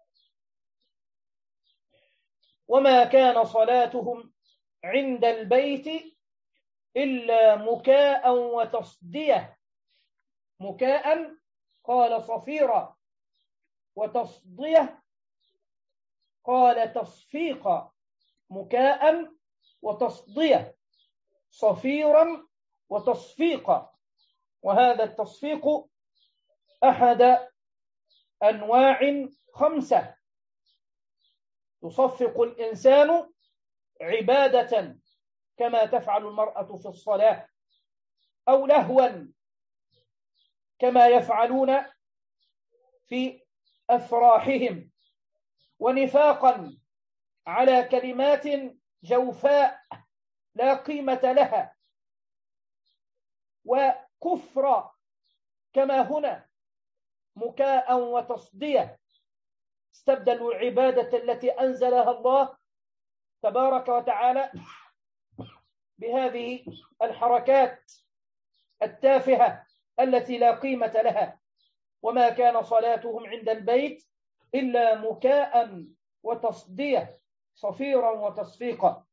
وما كان صلاتهم عند البيت إلا مكاء وتصدية. مكاء قال صفيرا، وتصدية قال تصفيقا. مكاء وتصدية، صفيرا وتصفيقا. وهذا التصفيق أحد أنواع 5. يصفق الإنسان عبادة كما تفعل المرأة في الصلاة، أو لهوا كما يفعلون في أفراحهم، ونفاقا على كلمات جوفاء لا قيمة لها، وكفر كما هنا مكاء وتصدية. استبدلوا العبادة التي أنزلها الله تبارك وتعالى بهذه الحركات التافهة التي لا قيمة لها. وما كان صلاتهم عند البيت إلا مكاء وتصدية، صفيرا وتصفيقا.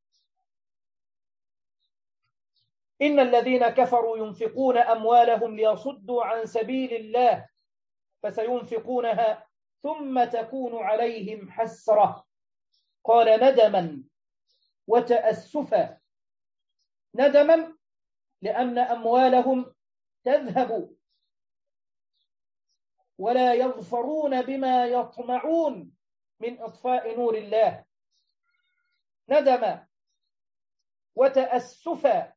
إن الذين كفروا ينفقون أموالهم ليصدوا عن سبيل الله فسينفقونها ثم تكون عليهم حسرة. قال ندما وتأسفا. ندما لأن أموالهم تذهب ولا يظفرون بما يطمعون من إطفاء نور الله. ندما وتأسفا،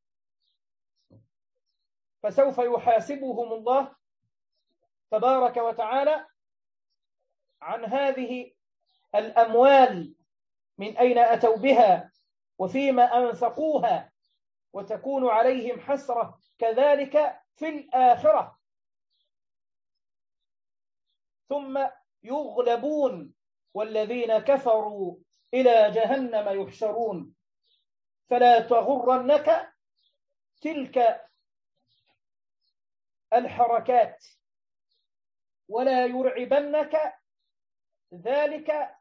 فسوف يحاسبهم الله تبارك وتعالى عن هذه الأموال، من أين أتوا بها وفيما أنفقوها، وتكون عليهم حسرة كذلك في الآخرة. ثم يغلبون والذين كفروا إلى جهنم يحشرون. فلا تغرنك تلك الحركات ولا يرعبنك ذلك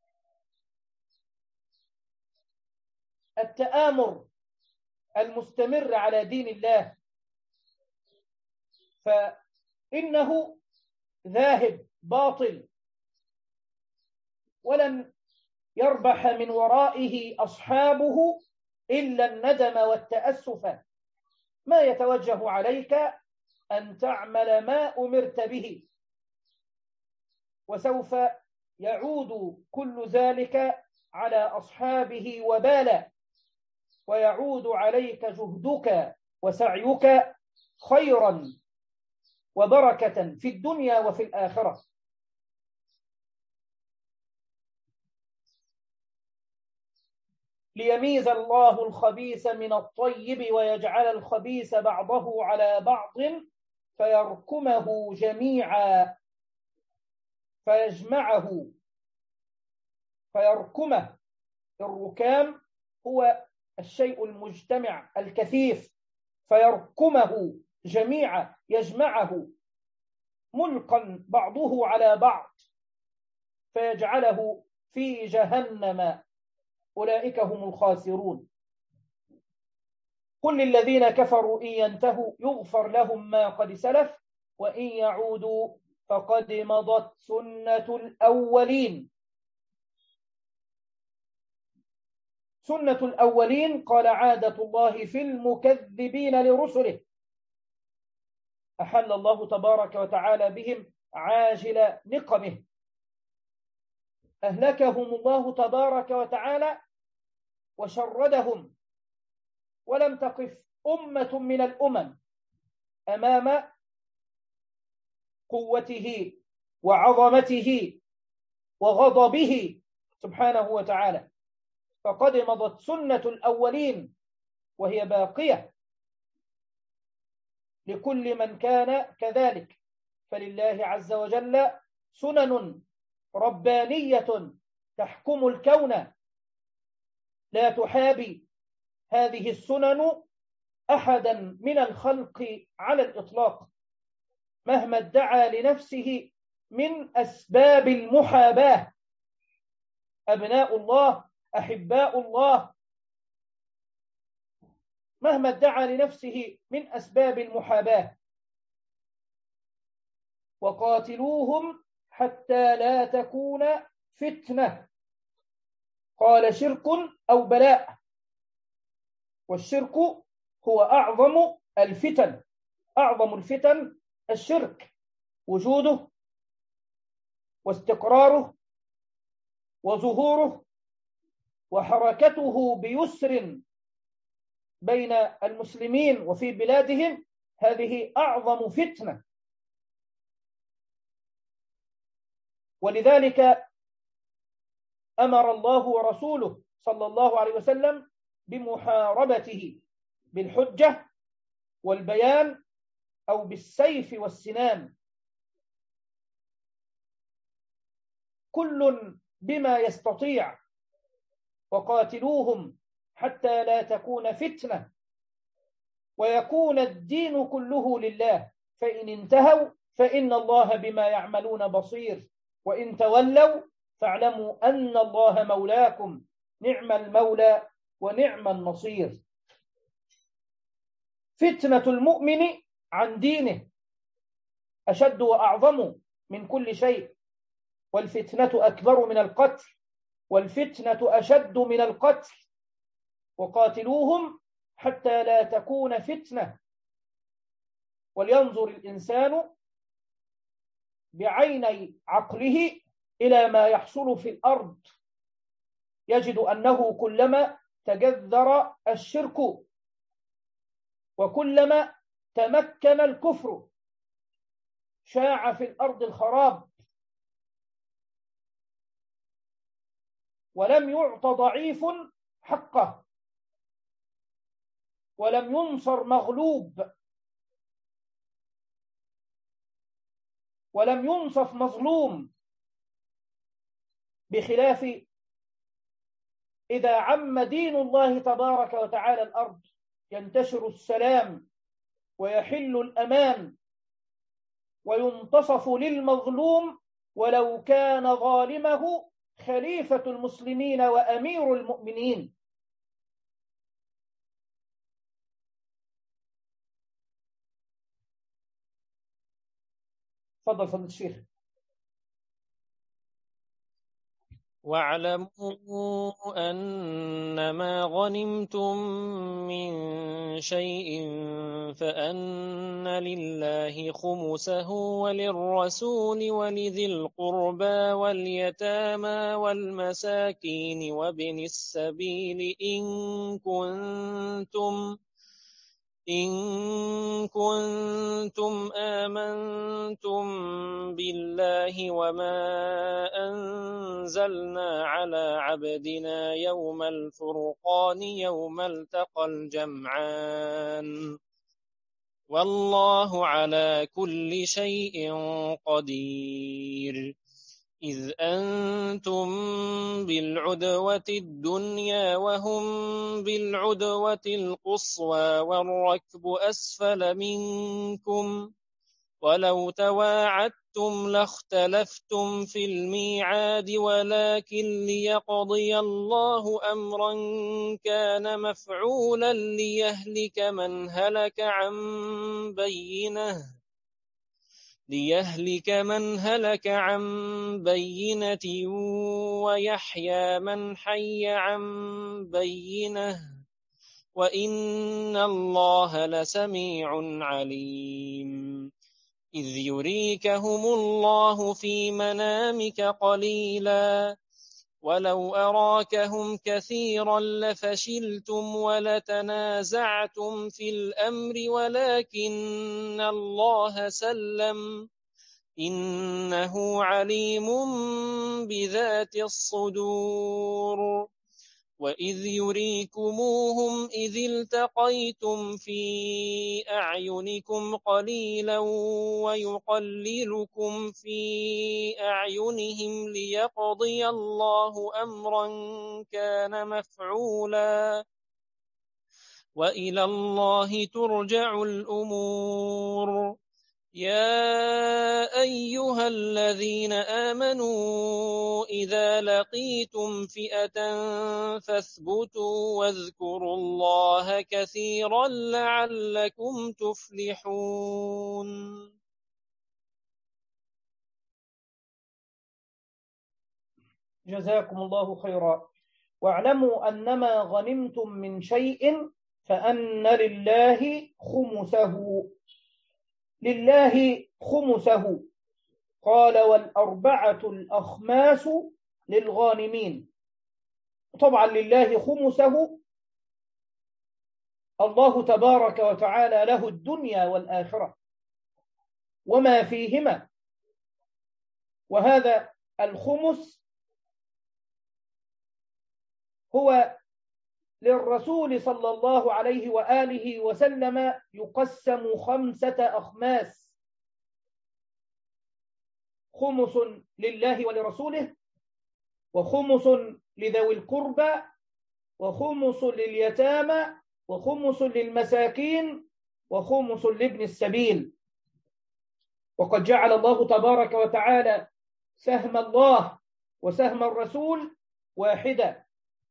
التآمر المستمر على دين الله، فإنه ذاهب باطل، ولن يربح من ورائه أصحابه إلا الندم والتأسف. ما يتوجه عليك أن تعمل ما أمرت به، وسوف يعود كل ذلك على أصحابه وبالا، ويعود عليك جهدك وسعيك خيرا وبركة في الدنيا وفي الآخرة. ليميز الله الخبيث من الطيب ويجعل الخبيث بعضه على بعض فيركمه جميعا فيجمعه. فيركمه، الركام هو الشيء المجتمع الكثيف، فيركمه جميعا، يجمعه ملقا بعضه على بعض فيجعله في جهنم، أولئك هم الخاسرون. قل للذين كفروا إن ينتهوا يغفر لهم ما قد سلف وإن يعودوا فقد مضت سنة الأولين. سنة الأولين قال عادة الله في المكذبين لرسله، أحل الله تبارك وتعالى بهم عاجل نقمه، أهلكهم الله تبارك وتعالى وشردهم، ولم تقف أمة من الأمم أمام قوته وعظمته وغضبه سبحانه وتعالى، فقد مضت سنة الأولين وهي باقية لكل من كان كذلك. فلله عز وجل سنن ربانية تحكم الكون، لا تحابي هذه السنن أحدا من الخلق على الإطلاق مهما ادعى لنفسه من أسباب المحاباة. أبناء الله، أحباء الله، مهما ادعى لنفسه من أسباب المحاباة. وقاتلوهم حتى لا تكون فتنة، قال شرك أو بلاء، والشرك هو أعظم الفتن. أعظم الفتن الشرك، وجوده واستقراره وظهوره وحركته بيسر بين المسلمين وفي بلادهم، هذه أعظم فتنة. ولذلك أمر الله ورسوله صلى الله عليه وسلم بمحاربته بالحجة والبيان أو بالسيف والسنان، كل بما يستطيع. وقاتلوهم حتى لا تكون فتنة ويكون الدين كله لله، فإن انتهوا فإن الله بما يعملون بصير، وإن تولوا فاعلموا أن الله مولاكم، نعم المولى ونعم النصير. فتنة المؤمن عن دينه أشد وأعظم من كل شيء، والفتنة أكبر من القتل، والفتنة أشد من القتل. وقاتلوهم حتى لا تكون فتنة. ولينظر الإنسان بعيني عقله إلى ما يحصل في الأرض، يجد أنه كلما تجذر الشرك وكلما تمكن الكفر شاع في الأرض الخراب، ولم يعط ضعيف حقه، ولم ينصر مغلوب، ولم ينصف مظلوم، بخلاف إذا عم دين الله تبارك وتعالى الأرض ينتشر السلام ويحل الأمان وينتصف للمظلوم ولو كان ظالمه خليفة المسلمين وأمير المؤمنين. تفضل فضل الشيخ. واعلموا أنما غنمتم من شيء فأن لله خمسه وللرسول ولذي القربى واليتامى والمساكين وابن السبيل إن كنتم آمنتم لله وما أنزلنا على عبدنا يوم الفرقان يوم التقى الجمعان والله على كل شيء قدير إذ أنتم بالعدوة الدنيا وهم بالعدوة القصوى والركب أسفل منكم ولو تواعدتم لاختلفتم في الميعاد ولكن ليقضي الله أمرا كان مفعولا ليهلك من هلك عن بينة ويحيى من حي عن بينة وإن الله لسميع عليم إذ يريكهم الله في منامك قليلا ولو أراكهم كثيرا لفشلتم ولتنازعتم في الأمر ولكن الله سلم إنه عليم بذات الصدور وإذ يريكموهم إذ التقيتم في أعينكم قليلا ويقللكم في أعينهم ليقضي الله أمرا كان مفعولا وإلى الله ترجع الأمور يا أيها الذين آمنوا إذا لقيتم فئة فاثبتوا واذكروا الله كثيرا لعلكم تفلحون. جزاكم الله خيرا. واعلموا أنما غنمتم من شيء فأن لله خمسه. لله خمسه. قال والأربعة الأخماس للغانمين. طبعا لله خمسه، الله تبارك وتعالى له الدنيا والآخرة وما فيهما، وهذا الخمس هو للرسول صلى الله عليه وآله وسلم يقسم 5 أخماس: خمس لله ولرسوله، وخمس لذوي القربى، وخمس لليتامى، وخمس للمساكين، وخمس لابن السبيل. وقد جعل الله تبارك وتعالى سهم الله وسهم الرسول واحدا.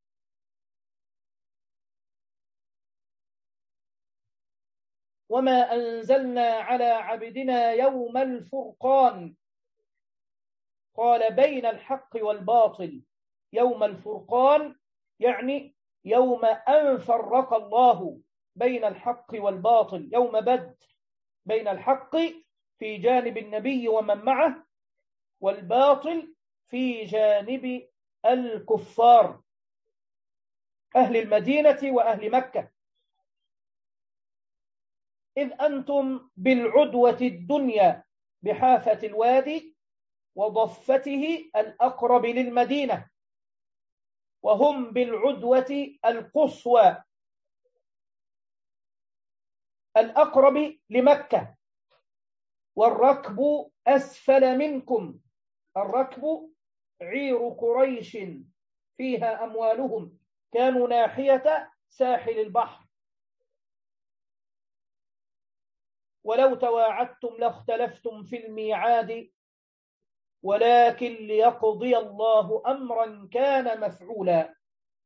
وما أنزلنا على عبدنا يوم الفرقان، قال بين الحق والباطل. يوم الفرقان يعني يوم أن فرق الله بين الحق والباطل، يوم بدر، بين الحق في جانب النبي ومن معه، والباطل في جانب الكفار أهل المدينة وأهل مكة. إذ أنتم بالعدوة الدنيا بحافة الوادي وضفته الأقرب للمدينة، وهم بالعدوة القصوى الأقرب لمكة، والركب أسفل منكم. الركب عير قريش فيها أموالهم، كانوا ناحية ساحل البحر. ولو تواعدتم لاختلفتم في الميعاد ولكن ليقضي الله أمرا كان مفعولا.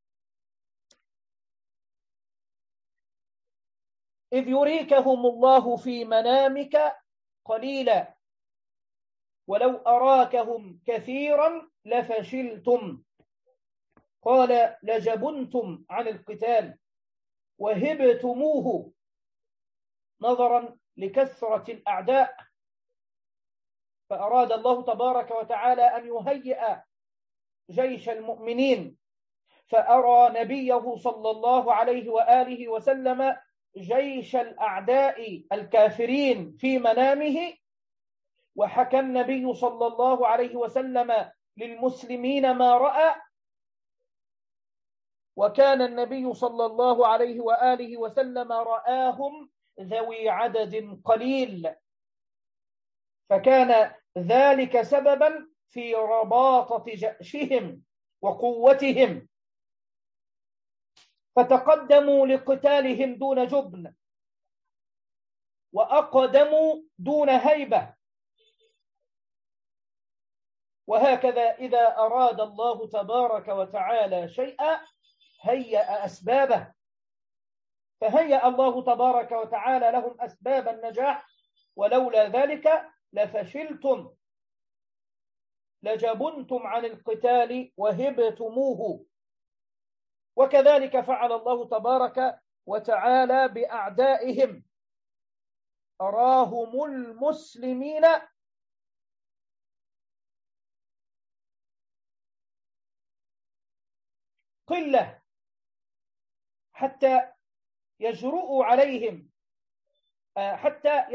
إذ يريكهم الله في منامك قليلا ولو أراكهم كثيرا لفشلتم. قال لجبنتم عن القتال وهبتموه نظرا لكثرة الأعداء، فأراد الله تبارك وتعالى أن يهيئ جيش المؤمنين، فأرى نبيه صلى الله عليه وآله وسلم جيش الأعداء الكافرين في منامه وحكى النبي صلى الله عليه وسلم للمسلمين ما رأى، وكان النبي صلى الله عليه وآله وسلم رآهم ذوي عدد قليل، فكان ذلك سببا في رباطة جأشهم وقوتهم، فتقدموا لقتالهم دون جبن، وأقدموا دون هيبة. وهكذا إذا أراد الله تبارك وتعالى شيئا هيأ أسبابه، فهيأ الله تبارك وتعالى لهم أسباب النجاح، ولولا ذلك لفشلتم لجبنتم عن القتال وهبتموه. وكذلك فعل الله تبارك وتعالى بأعدائهم، أراهم المسلمين قلة حتى يجرؤوا عليهم، حتى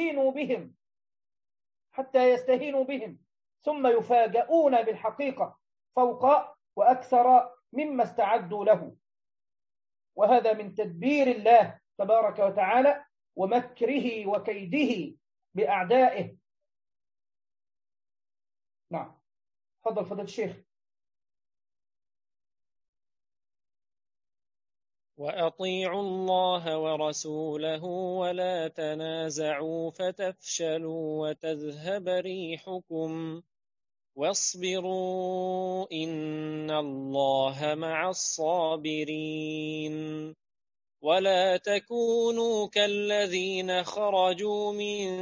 يستهينوا بهم ثم يفاجؤون بالحقيقة فوق وأكثر مما استعدوا له. وهذا من تدبير الله تبارك وتعالى ومكره وكيده بأعدائه. نعم، تفضل فضيلة الشيخ. وأطيعوا الله ورسوله ولا تنازعوا فتفشلوا وتذهب ريحكم واصبروا إن الله مع الصابرين. ولا تكونوا كالذين خرجوا من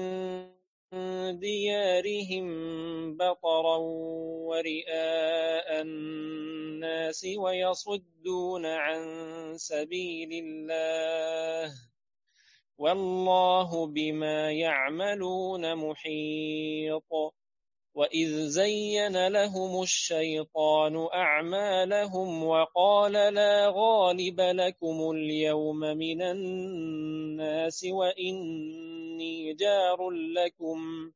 ديارهم بطرا ورئاء الناس ويصدون عن سبيل الله والله بما يعملون محيط. وإذ زين لهم الشيطان أعمالهم وقال لا غالب لكم اليوم من الناس وإني جار لكم،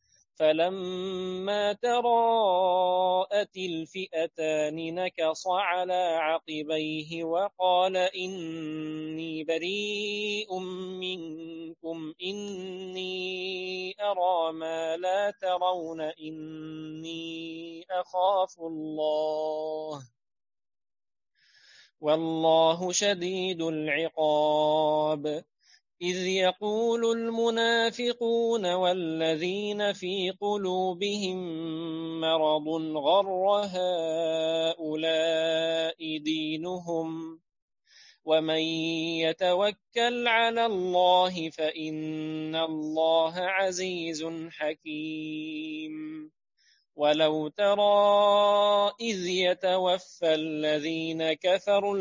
فلما تراءت الفئتان نكص على عقبيه وقال إني بريء منكم إني أرى ما لا ترون إني أخاف الله والله شديد العقاب. إذ يقول المنافقون والذين في قلوبهم مرض غر هؤلاء دينهم ومن يتوكل على الله فإن الله عزيز حكيم. ولو ترى إذ يتوفى الذين كفروا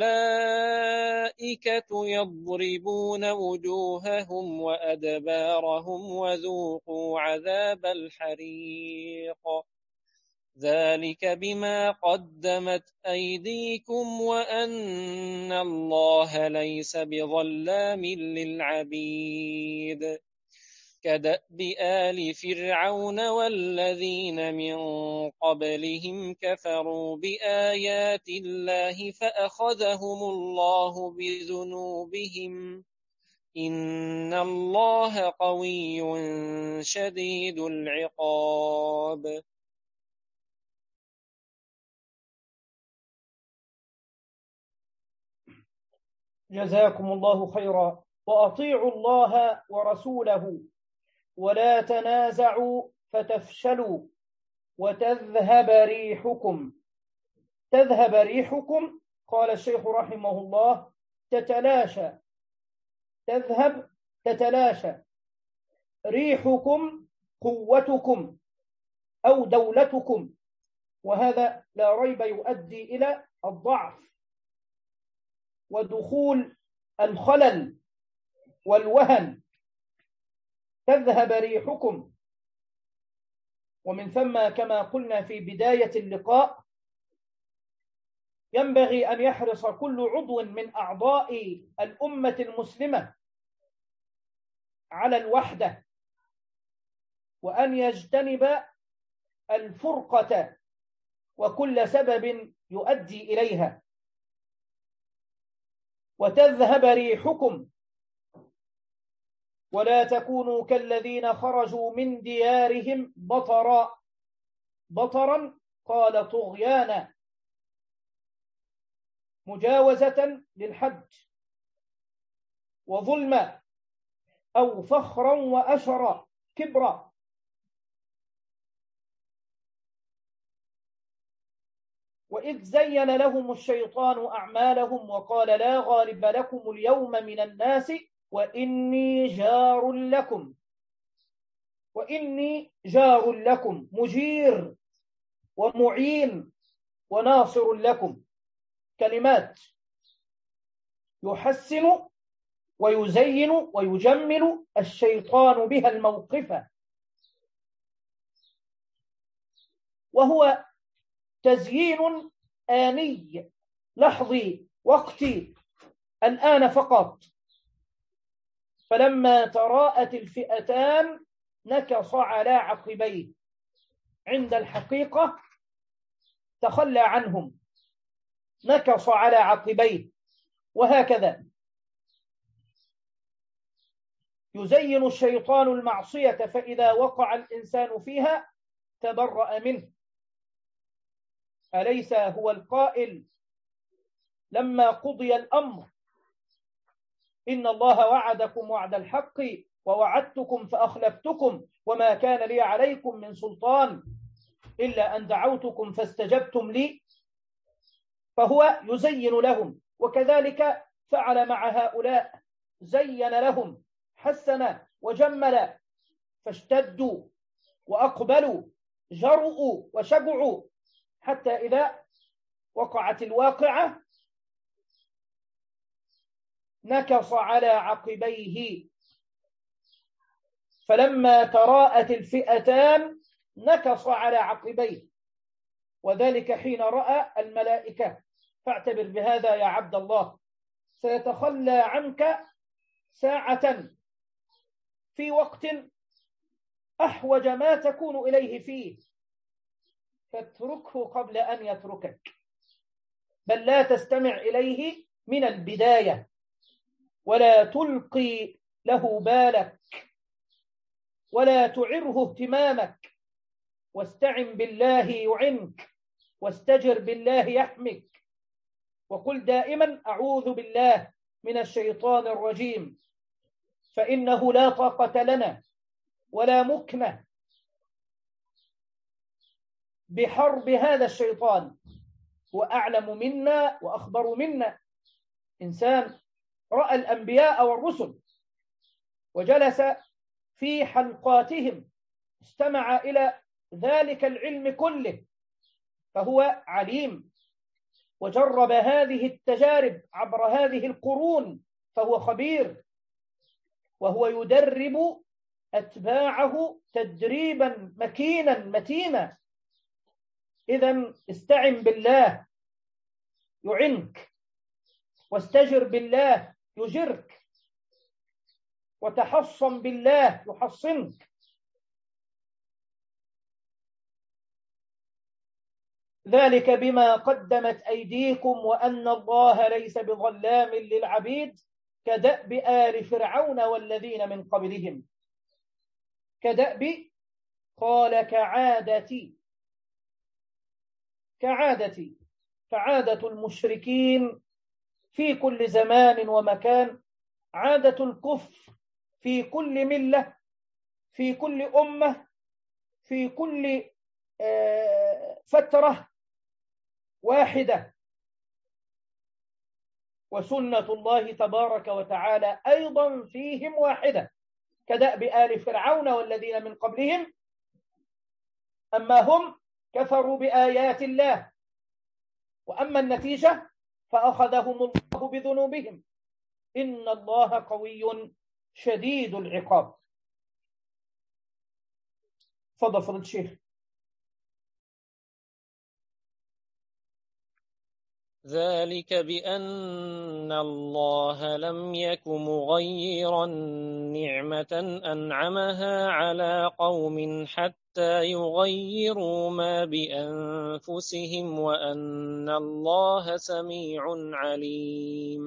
الملائكة يضربون وجوههم وأدبارهم وذوقوا عذاب الحريق ذلك بما قدمت أيديكم وأن الله ليس بظلام للعبيد. كدأب آل فرعون والذين من قبلهم كفروا بآيات الله فأخذهم الله بذنوبهم إن الله قوي شديد العقاب. جزاكم الله خيرا. وأطيعوا الله ورسوله ولا تنازعوا فتفشلوا وتذهب ريحكم. تذهب ريحكم، قال الشيخ رحمه الله، تتلاشى. تذهب تتلاشى. ريحكم قوتكم أو دولتكم، وهذا لا ريب يؤدي إلى الضعف ودخول الخلل والوهن. تذهب ريحكم. ومن ثم كما قلنا في بداية اللقاء ينبغي أن يحرص كل عضو من أعضاء الأمة المسلمة على الوحدة وأن يجتنب الفرقة وكل سبب يؤدي إليها، وتذهب ريحكم، ولا تكونوا كالذين خرجوا من ديارهم بطرا قال طغيانا، مجاوزة للحد، وظلما، أو فخرا وأشرا كبرا. وإذ زين لهم الشيطان أعمالهم وقال لا غالب لكم اليوم من الناس وإني جار لكم مجير ومعين وناصر لكم. كلمات يحسن ويزين ويجمل الشيطان بها الموقف، وهو تزيين آني لحظي وقتي الآن فقط. فلما تراءت الفئتان نكص على عقبيه، عند الحقيقة تخلى عنهم، نكص على عقبيه. وهكذا يزين الشيطان المعصية، فإذا وقع الإنسان فيها تبرأ منه. أليس هو القائل لما قضي الأمر إن الله وعدكم وعد الحق ووعدتكم فأخلفتكم وما كان لي عليكم من سلطان إلا أن دعوتكم فاستجبتم لي. فهو يزين لهم، وكذلك فعل مع هؤلاء، زين لهم، حسن وجمل، فاشتدوا وأقبلوا، جرؤوا وشجعوا، حتى إذا وقعت الواقعة نكص على عقبيه. فلما تراءت الفئتان نكص على عقبيه، وذلك حين رأى الملائكة. فاعتبر بهذا يا عبد الله، سيتخلى عنك ساعة في وقت أحوج ما تكون إليه فيه، فاتركه قبل أن يتركك، بل لا تستمع إليه من البداية، ولا تلقي له بالك، ولا تعره اهتمامك. واستعن بالله يعنك، واستجر بالله يحمك، وقل دائما أعوذ بالله من الشيطان الرجيم، فإنه لا طاقة لنا ولا مكنة بحرب هذا الشيطان. هو أعلم منا وأخبر منا. إنسان رأى الأنبياء والرسل وجلس في حلقاتهم، استمع إلى ذلك العلم كله، فهو عليم، وجرب هذه التجارب عبر هذه القرون، فهو خبير، وهو يدرب أتباعه تدريبا مكينا متينا. إذن استعن بالله يعنك، واستجر بالله يجرك، وتحصن بالله يحصنك. ذلك بما قدمت أيديكم وأن الله ليس بظلام للعبيد، كدأب آل فرعون والذين من قبلهم. كدأب قال كعادتي، فعادة المشركين في كل زمان ومكان، عادة الكفر في كل ملة، في كل أمة، في كل فترة واحدة. وسنة الله تبارك وتعالى أيضا فيهم واحدة، كدأب آل فرعون والذين من قبلهم. أما هم كفروا بآيات الله، وأما النتيجة فأخذهم الله بذنوبهم، إن الله قوي شديد العقاب. تفضل فضيلة الشيخ. ذلك بأن الله لم يك مغيرا نعمة أنعمها على قوم حتى يغيروا ما بأنفسهم وأن الله سميع عليم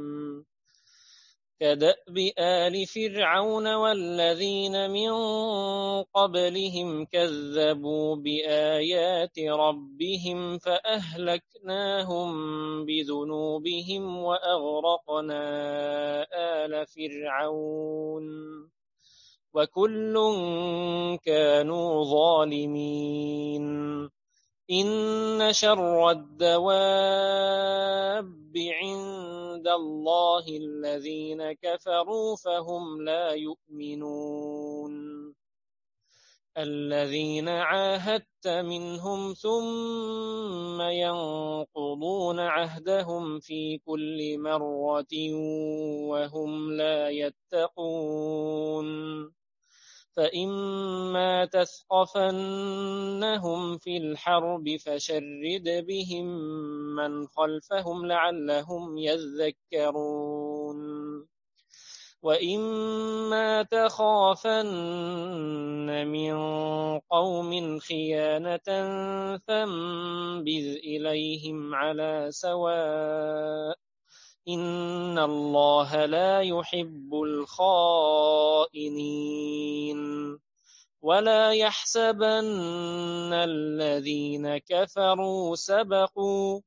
كدأب آل فرعون والذين من قبلهم كذبوا بآيات ربهم فأهلكناهم بذنوبهم وأغرقنا آل فرعون وكل كانوا ظالمين إن شر الدواب عند الله الذين كفروا فهم لا يؤمنون الذين عاهدت منهم ثم ينقضون عهدهم في كل مرة وهم لا يتقون فإما تثقفنهم في الحرب فشرد بهم من خلفهم لعلهم يذكرون وإما تخافن من قوم خيانة فانبذ إليهم على سواء إن الله لا يحب الخائنين ولا يحسبن الذين كفروا سبقوا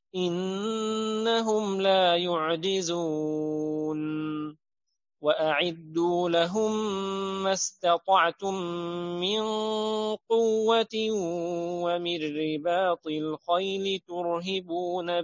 إنهم لا يعجزون وأعدوا لهم ما استطعتم من قوة ومن رباط الخيل ترهبون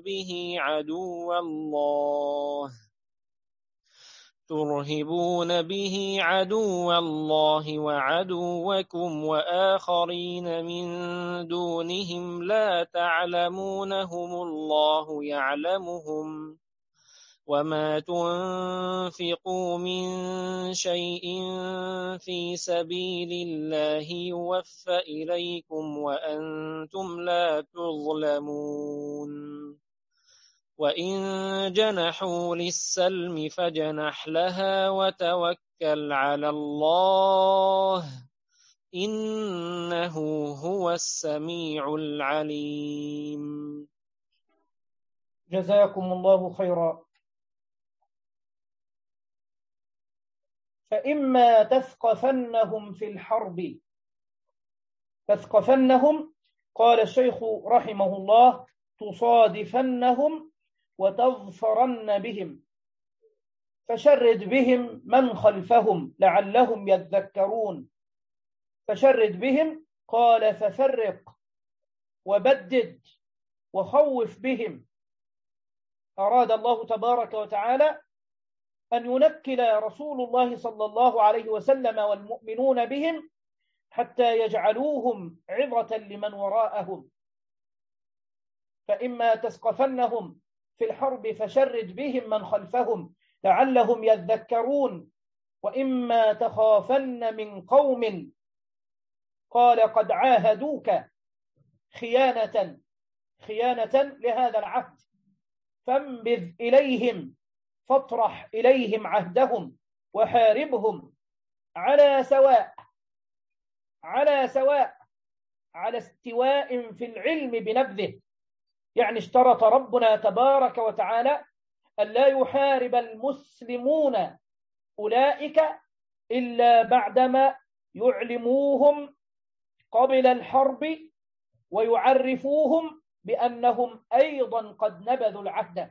به عدو الله وعدوكم وآخرين من دونهم لا تعلمونهم الله يعلمهم وما تنفقوا من شيء في سبيل الله يوفى إليكم وأنتم لا تظلمون وإن جنحوا للسلم فاجنح لها وتوكل على الله إنه هو السميع العليم. جزاكم الله خيرا. فإما تثقفنهم في الحرب، تثقفنهم قال الشيخ رحمه الله تصادفنهم وتظفرن بهم، فشرد بهم من خلفهم لعلهم يذكرون. فشرد بهم قال ففرق وبدد وخوف بهم. أراد الله تبارك وتعالى أن ينكل رسول الله صلى الله عليه وسلم والمؤمنون بهم حتى يجعلوهم عظة لمن وراءهم. فإما تثقفنهم في الحرب فشرد بهم من خلفهم لعلهم يذكرون وإما تخافن من قوم قال قد عاهدوك خيانة لهذا العهد فانبذ إليهم فاطرح إليهم عهدهم وحاربهم على سواء على استواء في العلم بنبذه. يعني اشترط ربنا تبارك وتعالى أن لا يحارب المسلمون أولئك إلا بعدما يعلموهم قبل الحرب ويعرفوهم بأنهم أيضا قد نبذوا العهد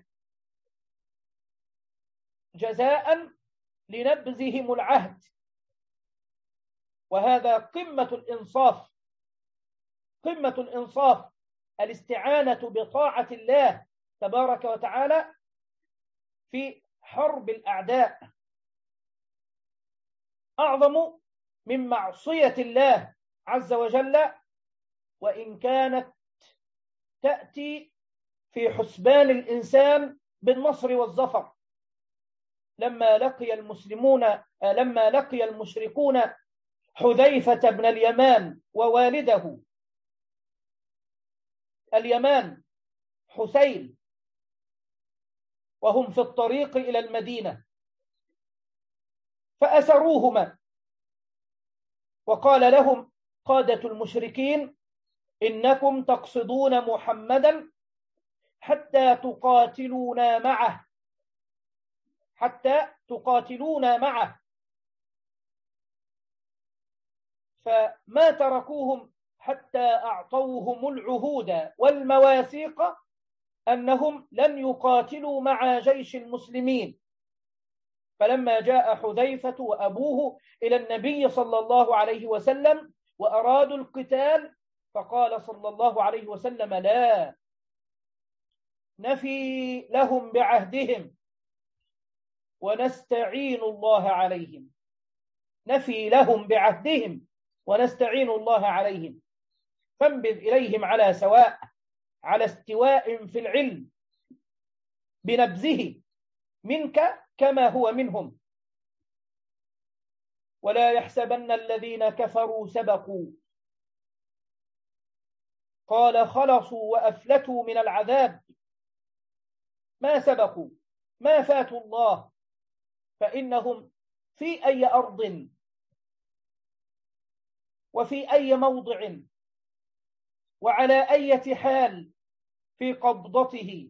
جزاء لنبذهم العهد. وهذا قمة الإنصاف، الاستعانة بطاعة الله تبارك وتعالى في حرب الأعداء أعظم من معصية الله عز وجل، وإن كانت تأتي في حسبان الإنسان بالنصر والظفر. لما لقي المشركون حذيفة بن اليمان ووالده اليمان حسين وهم في الطريق إلى المدينة، فأسروهما، وقال لهم قادة المشركين: إنكم تقصدون محمدا حتى تقاتلونا معه، حتى تقاتلونا معه. فما تركوهم حتى أعطوهم العهود والمواثيق أنهم لن يقاتلوا مع جيش المسلمين. فلما جاء حذيفة وأبوه إلى النبي صلى الله عليه وسلم وأرادوا القتال، فقال صلى الله عليه وسلم: لا، نفي لهم بعهدهم ونستعين الله عليهم، نفي لهم بعهدهم ونستعين الله عليهم، فانبذ إليهم على سواء، على استواء في العلم، بنبذه منك كما هو منهم، ولا يحسبن الذين كفروا سبقوا. قال: خلصوا وأفلتوا من العذاب، ما سبقوا، ما فاتوا الله، فإنهم في أي أرض وفي أي موضع وعلى أي حال في قبضته،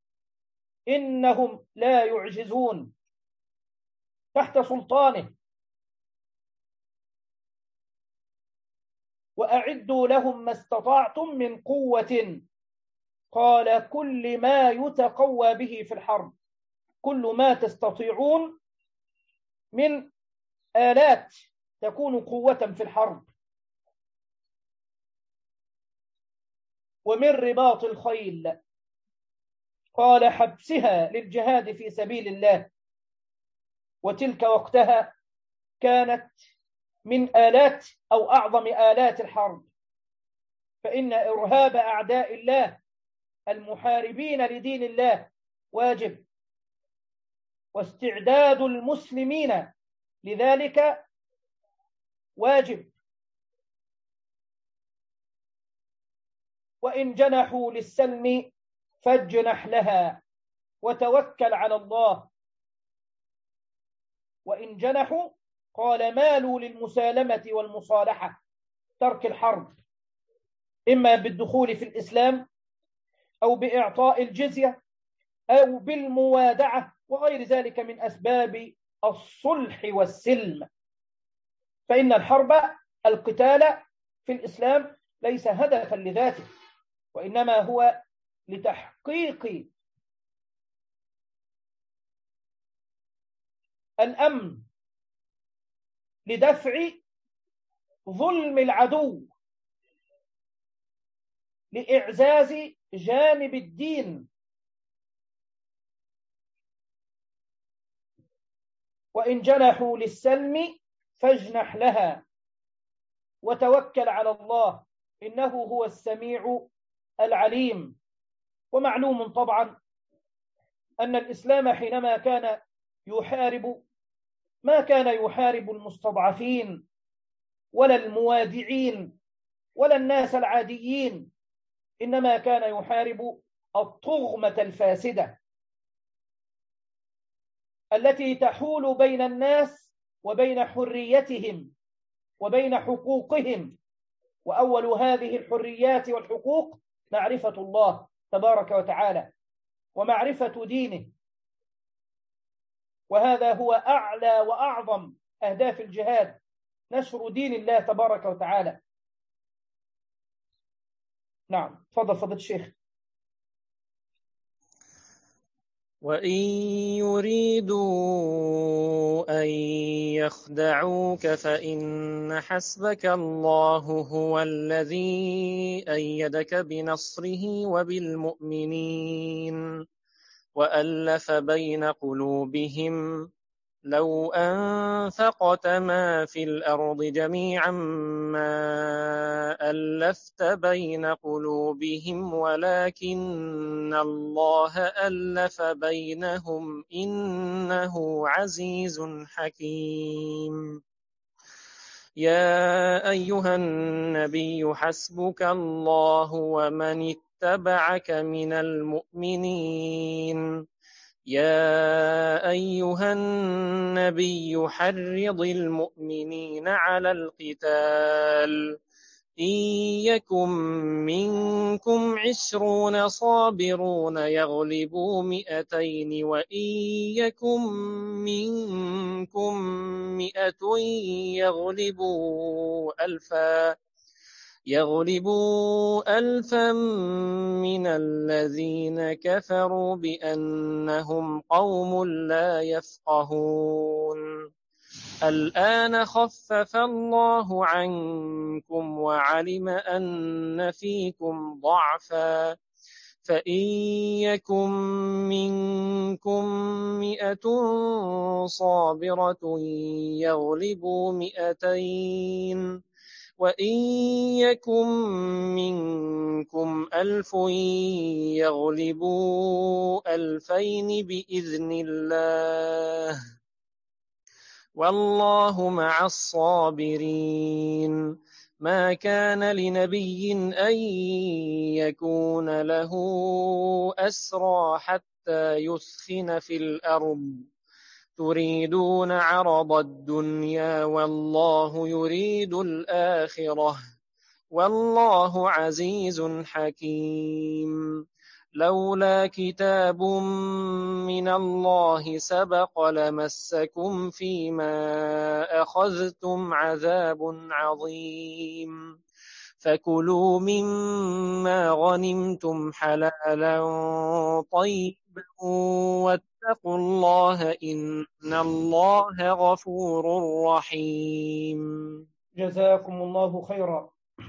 إنهم لا يعجزون تحت سلطانه. وأعدوا لهم ما استطعتم من قوة. قال: كل ما يتقوى به في الحرب، كل ما تستطيعون من آلات تكون قوة في الحرب. ومن رباط الخيل، قال: حبسها للجهاد في سبيل الله، وتلك وقتها كانت من آلات أو أعظم آلات الحرب، فإن إرهاب أعداء الله المحاربين لدين الله واجب، واستعداد المسلمين لذلك واجب. وإن جنحوا للسلم فاجنح لها وتوكل على الله. وإن جنحوا، قال: مالوا للمسالمة والمصالحة، ترك الحرب، إما بالدخول في الإسلام أو بإعطاء الجزية أو بالموادعة وغير ذلك من أسباب الصلح والسلم. فإن الحرب، القتال في الإسلام ليس هدفا لذاته، وإنما هو لتحقيق الأمن، لدفع ظلم العدو، لإعزاز جانب الدين. وإن جنحوا للسلم فاجنح لها وتوكل على الله، إنه هو السميع العليم. ومعلوم طبعا أن الإسلام حينما كان يحارب، ما كان يحارب المستضعفين ولا الموادعين ولا الناس العاديين، إنما كان يحارب الطغمة الفاسدة التي تحول بين الناس وبين حريتهم وبين حقوقهم. وأول هذه الحريات والحقوق معرفة الله تبارك وتعالى ومعرفة دينه، وهذا هو أعلى وأعظم أهداف الجهاد، نشر دين الله تبارك وتعالى. نعم، تفضل فضيلة الشيخ. وإن يريدوا أن يخدعوك فإن حسبك الله هو الذي أيدك بنصره وبالمؤمنين وألف بين قلوبهم لو أنفقت ما في الأرض جميعا ما ألفت بين قلوبهم ولكن الله ألف بينهم إنه عزيز حكيم. يا أيها النبي حسبك الله ومن اتبعك من المؤمنين يا أيها النبي حرض المؤمنين على القتال إن يكن منكم 20 صابرون يغلبوا 200 وإن يكن منكم 100 يغلبوا 1000 من الذين كفروا بأنهم قوم لا يفقهون الآن خفف الله عنكم وعلم أن فيكم ضعفا فإن يكن منكم 100 صابرة يغلبوا 200 وإن يكن منكم 1000 يغلبوا 2000 بإذن الله والله مع الصابرين ما كان لنبي أن يكون له أسرى حتى يثخن في الأرض تريدون عرض الدنيا والله يريد الآخرة والله عزيز حكيم لولا كتاب من الله سبق لمسكم فيما أخذتم عذاب عظيم فكلوا مما غنمتم حلالا طيبا واتقوا الله إن الله غفور رحيم. جزاكم الله خيرا.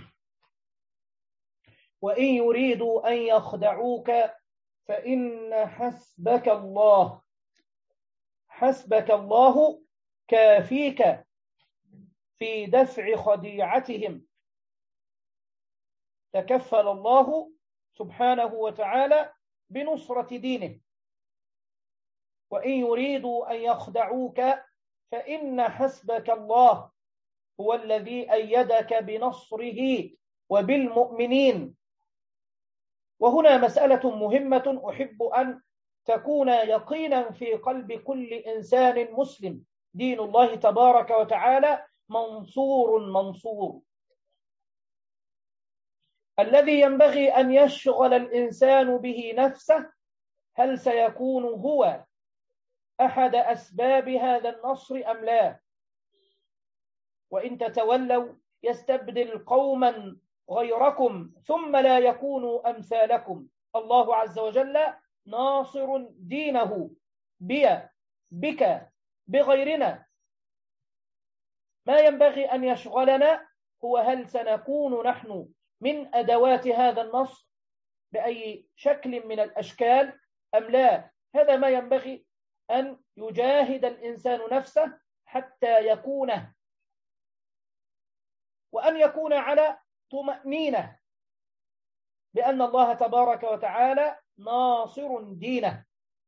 وإن يريدوا أن يخدعوك فإن حسبك الله، حسبك الله كافيك في دفع خديعتهم. تكفل الله سبحانه وتعالى بنصرة دينه. وإن يريدوا أن يخدعوك فإن حسبك الله هو الذي أيدك بنصره وبالمؤمنين. وهنا مسألة مهمة أحب أن تكون يقينا في قلب كل إنسان مسلم: دين الله تبارك وتعالى منصور. الذي ينبغي أن يشغل الإنسان به نفسه: هل سيكون هو أحد أسباب هذا النصر أم لا؟ وإن تتولوا يستبدل قوما غيركم ثم لا يكونوا أمثالكم. الله عز وجل ناصر دينه بك بغيرنا. ما ينبغي أن يشغلنا هو هل سنكون نحن من أدوات هذا النصر بأي شكل من الأشكال أم لا. هذا ما ينبغي أن يجاهد الإنسان نفسه حتى يكونه، وأن يكون على طمأنينة بأن الله تبارك وتعالى ناصر دينه.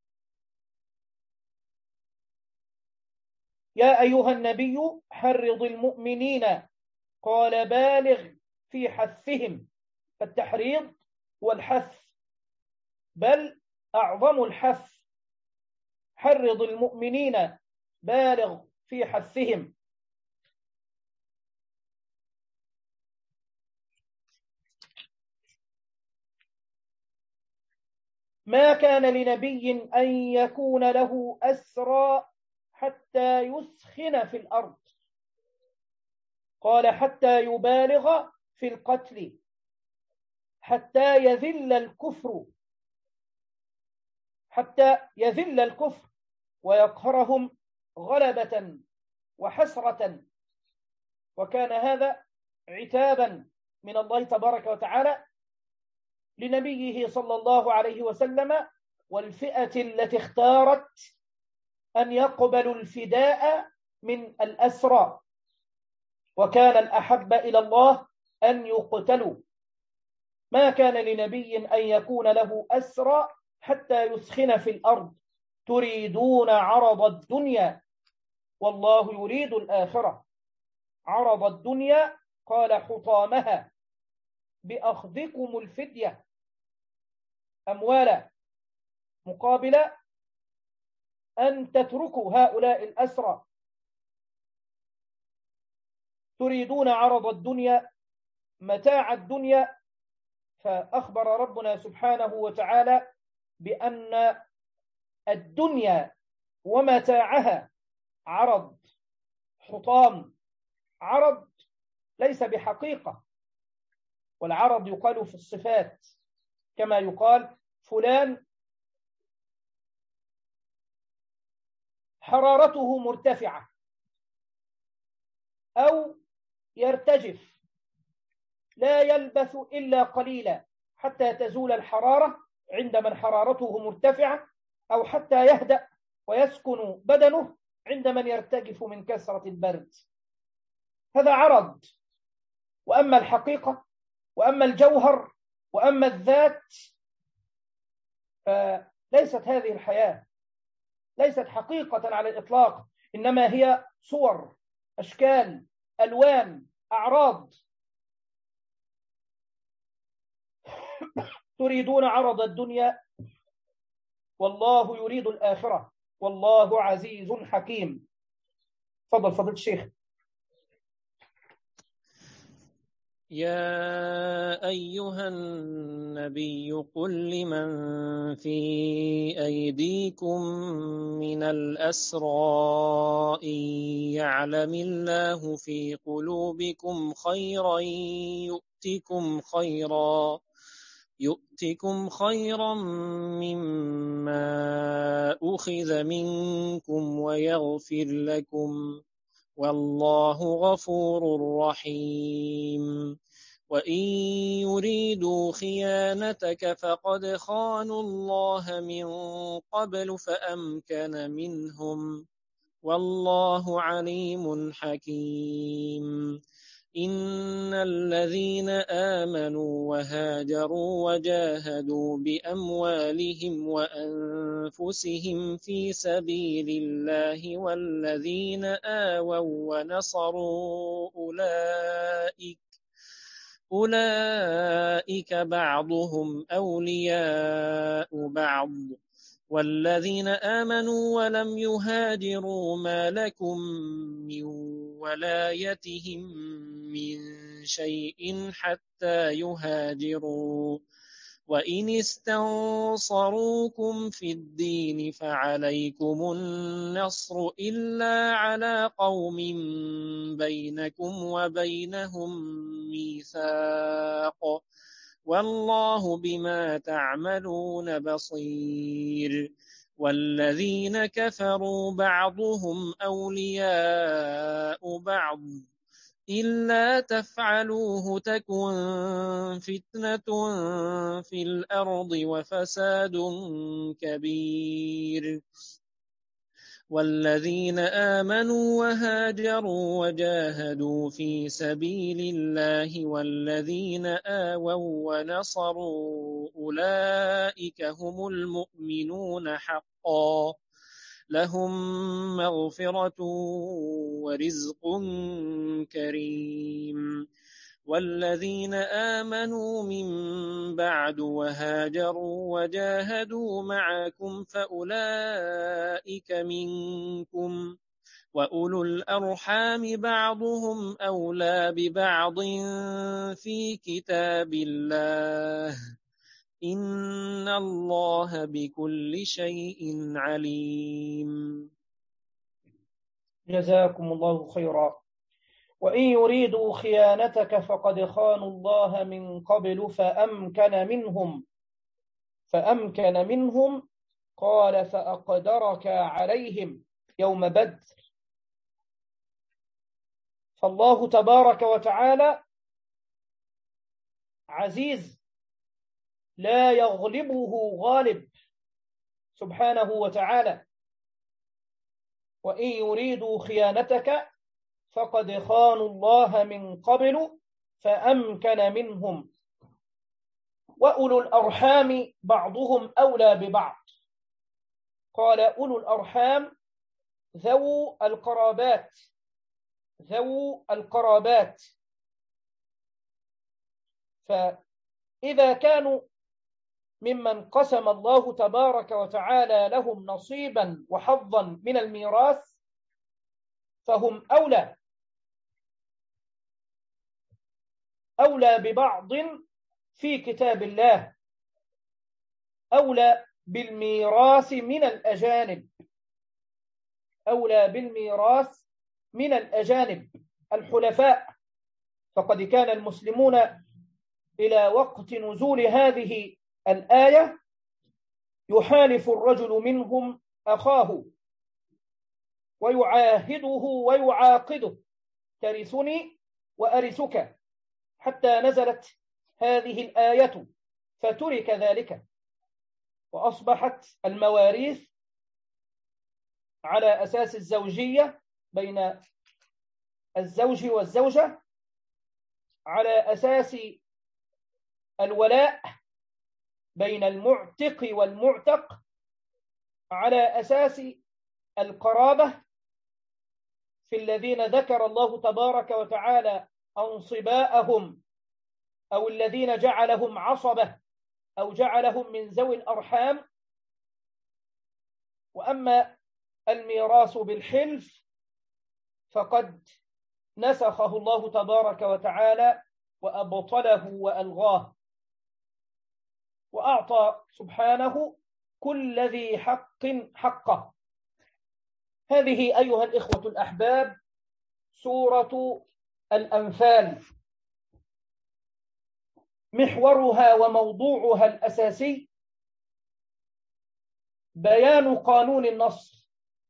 يا أيها النبي حرض المؤمنين، قال بالغ في حثهم. فالتحريض والحث، بل أعظم الحث. حرض المؤمنين، بالغ في حثهم. ما كان لنبي أن يكون له أسرى حتى يثخن في الأرض. قال حتى يبالغ في القتل، حتى يذل الكفر ويقهرهم غلبة وحسرة. وكان هذا عتابا من الله تبارك وتعالى لنبيه صلى الله عليه وسلم والفئة التي اختارت أن يقبلوا الفداء من الأسرى، وكان الأحب إلى الله أن يقتلوا. ما كان لنبي أن يكون له أسرى حتى يثخن في الأرض تريدون عرض الدنيا والله يريد الآخرة. عرض الدنيا قال حطامها بأخذكم الفدية، أموالا مقابل أن تتركوا هؤلاء الأسرى، تريدون عرض الدنيا، متاع الدنيا. فأخبر ربنا سبحانه وتعالى بأن الدنيا ومتاعها عرض، حطام، عرض ليس بحقيقة. والعرض يقال في الصفات، كما يقال فلان حرارته مرتفعة أو يرتجف، لا يلبث إلا قليلا حتى تزول الحرارة عند من حرارته مرتفعة، أو حتى يهدأ ويسكن بدنه عند من يرتجف من كثرة البرد. هذا عرض. وأما الحقيقة وأما الجوهر وأما الذات فليست هذه الحياة، ليست حقيقة على الإطلاق، إنما هي صور، أشكال، ألوان، أعراض. تريدون عرض الدنيا والله يريد الآخرة والله عزيز حكيم. تفضل فضيلة الشيخ. يا أيها النبي قل لمن في أيديكم من الأسرى إن يعلم الله في قلوبكم خيرا يؤتكم خيرا مما أخذ منكم ويغفر لكم والله غفور رحيم. وإن يريدوا خيانتك فقد خانوا الله من قبل فأمكن منهم والله عليم حكيم. إن الذين آمنوا وهاجروا وجاهدوا بأموالهم وأنفسهم في سبيل الله والذين آووا ونصروا أولئك بعضهم أولياء بعض والذين آمنوا ولم يهاجروا ما لكم من ولايتهم من شيء حتى يهاجروا وإن استنصروكم في الدين فعليكم النصر إلا على قوم بينكم وبينهم ميثاق والله بما تعملون بصير. والذين كفروا بعضهم أولياء بعض إلا تفعلوه تكن فتنة في الأرض وفساد كبير. والذين آمنوا وهاجروا وجاهدوا في سبيل الله والذين آووا ونصروا أولئك هم المؤمنون حقا لهم مغفرة ورزق كريم. والذين آمنوا من بعد وهاجروا وجاهدوا معكم فأولئك منكم وأولو الأرحام بعضهم أولى ببعض في كتاب الله إن الله بكل شيء عليم. جزاكم الله خيرا. وإن يريدوا خيانتك فقد خانوا الله من قبل فأمكن منهم قال فأقدرك عليهم يوم بدر. فالله تبارك وتعالى عزيز لا يغلبه غالب سبحانه وتعالى. وإن يريدوا خيانتك فقد خانوا الله من قبل فأمكن منهم وأولو الأرحام بعضهم أولى ببعض. قال أولو الأرحام ذو القرابات. فإذا كانوا ممن قسم الله تبارك وتعالى لهم نصيبا وحظا من الميراث فهم أولى ببعض في كتاب الله، أولى بالميراث من الأجانب، أولى بالميراث من الأجانب الحلفاء. فقد كان المسلمون إلى وقت نزول هذه الآية يحالف الرجل منهم أخاه ويعاهده ويعاقده: ترثني وأرثك، حتى نزلت هذه الآية فترك ذلك، وأصبحت المواريث على أساس الزوجية بين الزوج والزوجة، على أساس الولاء بين المعتق والمعتق، على أساس القرابة في الذين ذكر الله تبارك وتعالى أنصباءهم أو الذين جعلهم عصبة أو جعلهم من ذوي الأرحام. وأما الميراث بالحلف فقد نسخه الله تبارك وتعالى وأبطله وألغاه، وأعطى سبحانه كل ذي حق حقه. هذه أيها الإخوة الأحباب سورة الأنفال، محورها وموضوعها الأساسي بيان قانون النصر،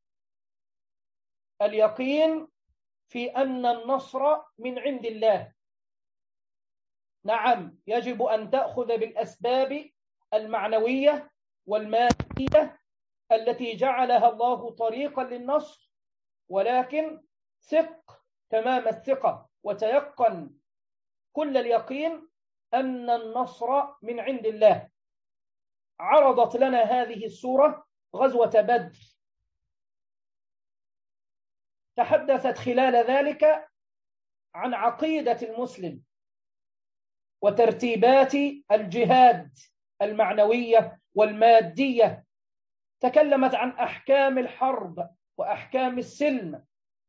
اليقين في أن النصر من عند الله. نعم، يجب أن تأخذ بالأسباب المعنوية والمادية التي جعلها الله طريقا للنصر، ولكن ثق تمام الثقة وتيقن كل اليقين أن النصر من عند الله. عرضت لنا هذه السورة غزوة بدر، تحدثت خلال ذلك عن عقيدة المسلم وترتيبات الجهاد المعنوية والمادية، تكلمت عن أحكام الحرب وأحكام السلم،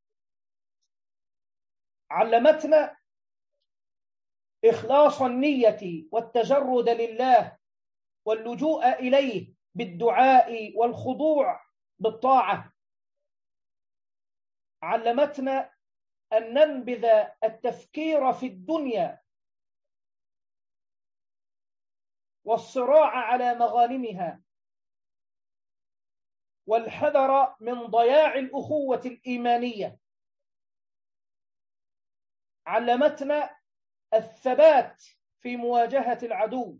علمتنا إخلاص النية والتجرد لله واللجوء إليه بالدعاء والخضوع بالطاعة، علمتنا أن ننبذ التفكير في الدنيا والصراع على مغانمها والحذر من ضياع الأخوة الإيمانية، علمتنا الثبات في مواجهة العدو،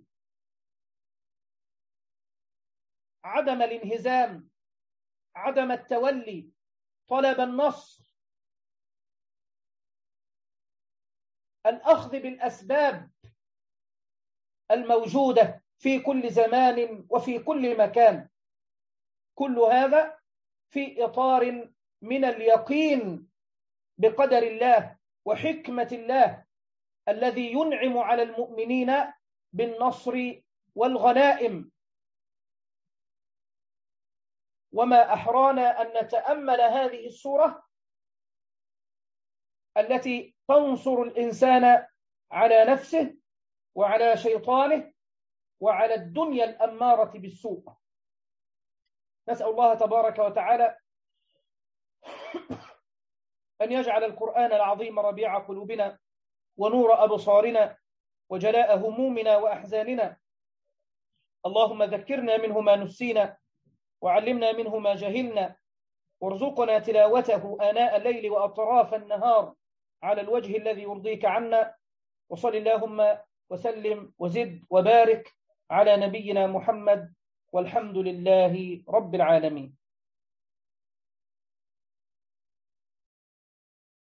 عدم الانهزام، عدم التولي، طلب النصر، الأخذ بالأسباب الموجودة في كل زمان وفي كل مكان. كل هذا في إطار من اليقين بقدر الله وحكمة الله الذي ينعم على المؤمنين بالنصر والغنائم. وما أحرانا أن نتأمل هذه السورة التي تنصر الإنسان على نفسه وعلى شيطانه وعلى الدنيا الأمارة بالسوء. نسأل الله تبارك وتعالى أن يجعل القرآن العظيم ربيع قلوبنا ونور أبصارنا وجلاء همومنا وأحزاننا. اللهم ذكرنا منه ما نسينا وعلمنا منه ما جهلنا، وارزقنا تلاوته آناء الليل وأطراف النهار على الوجه الذي يرضيك عنا. وصل اللهم وسلم وزد وبارك على نبينا محمد، والحمد لله رب العالمين.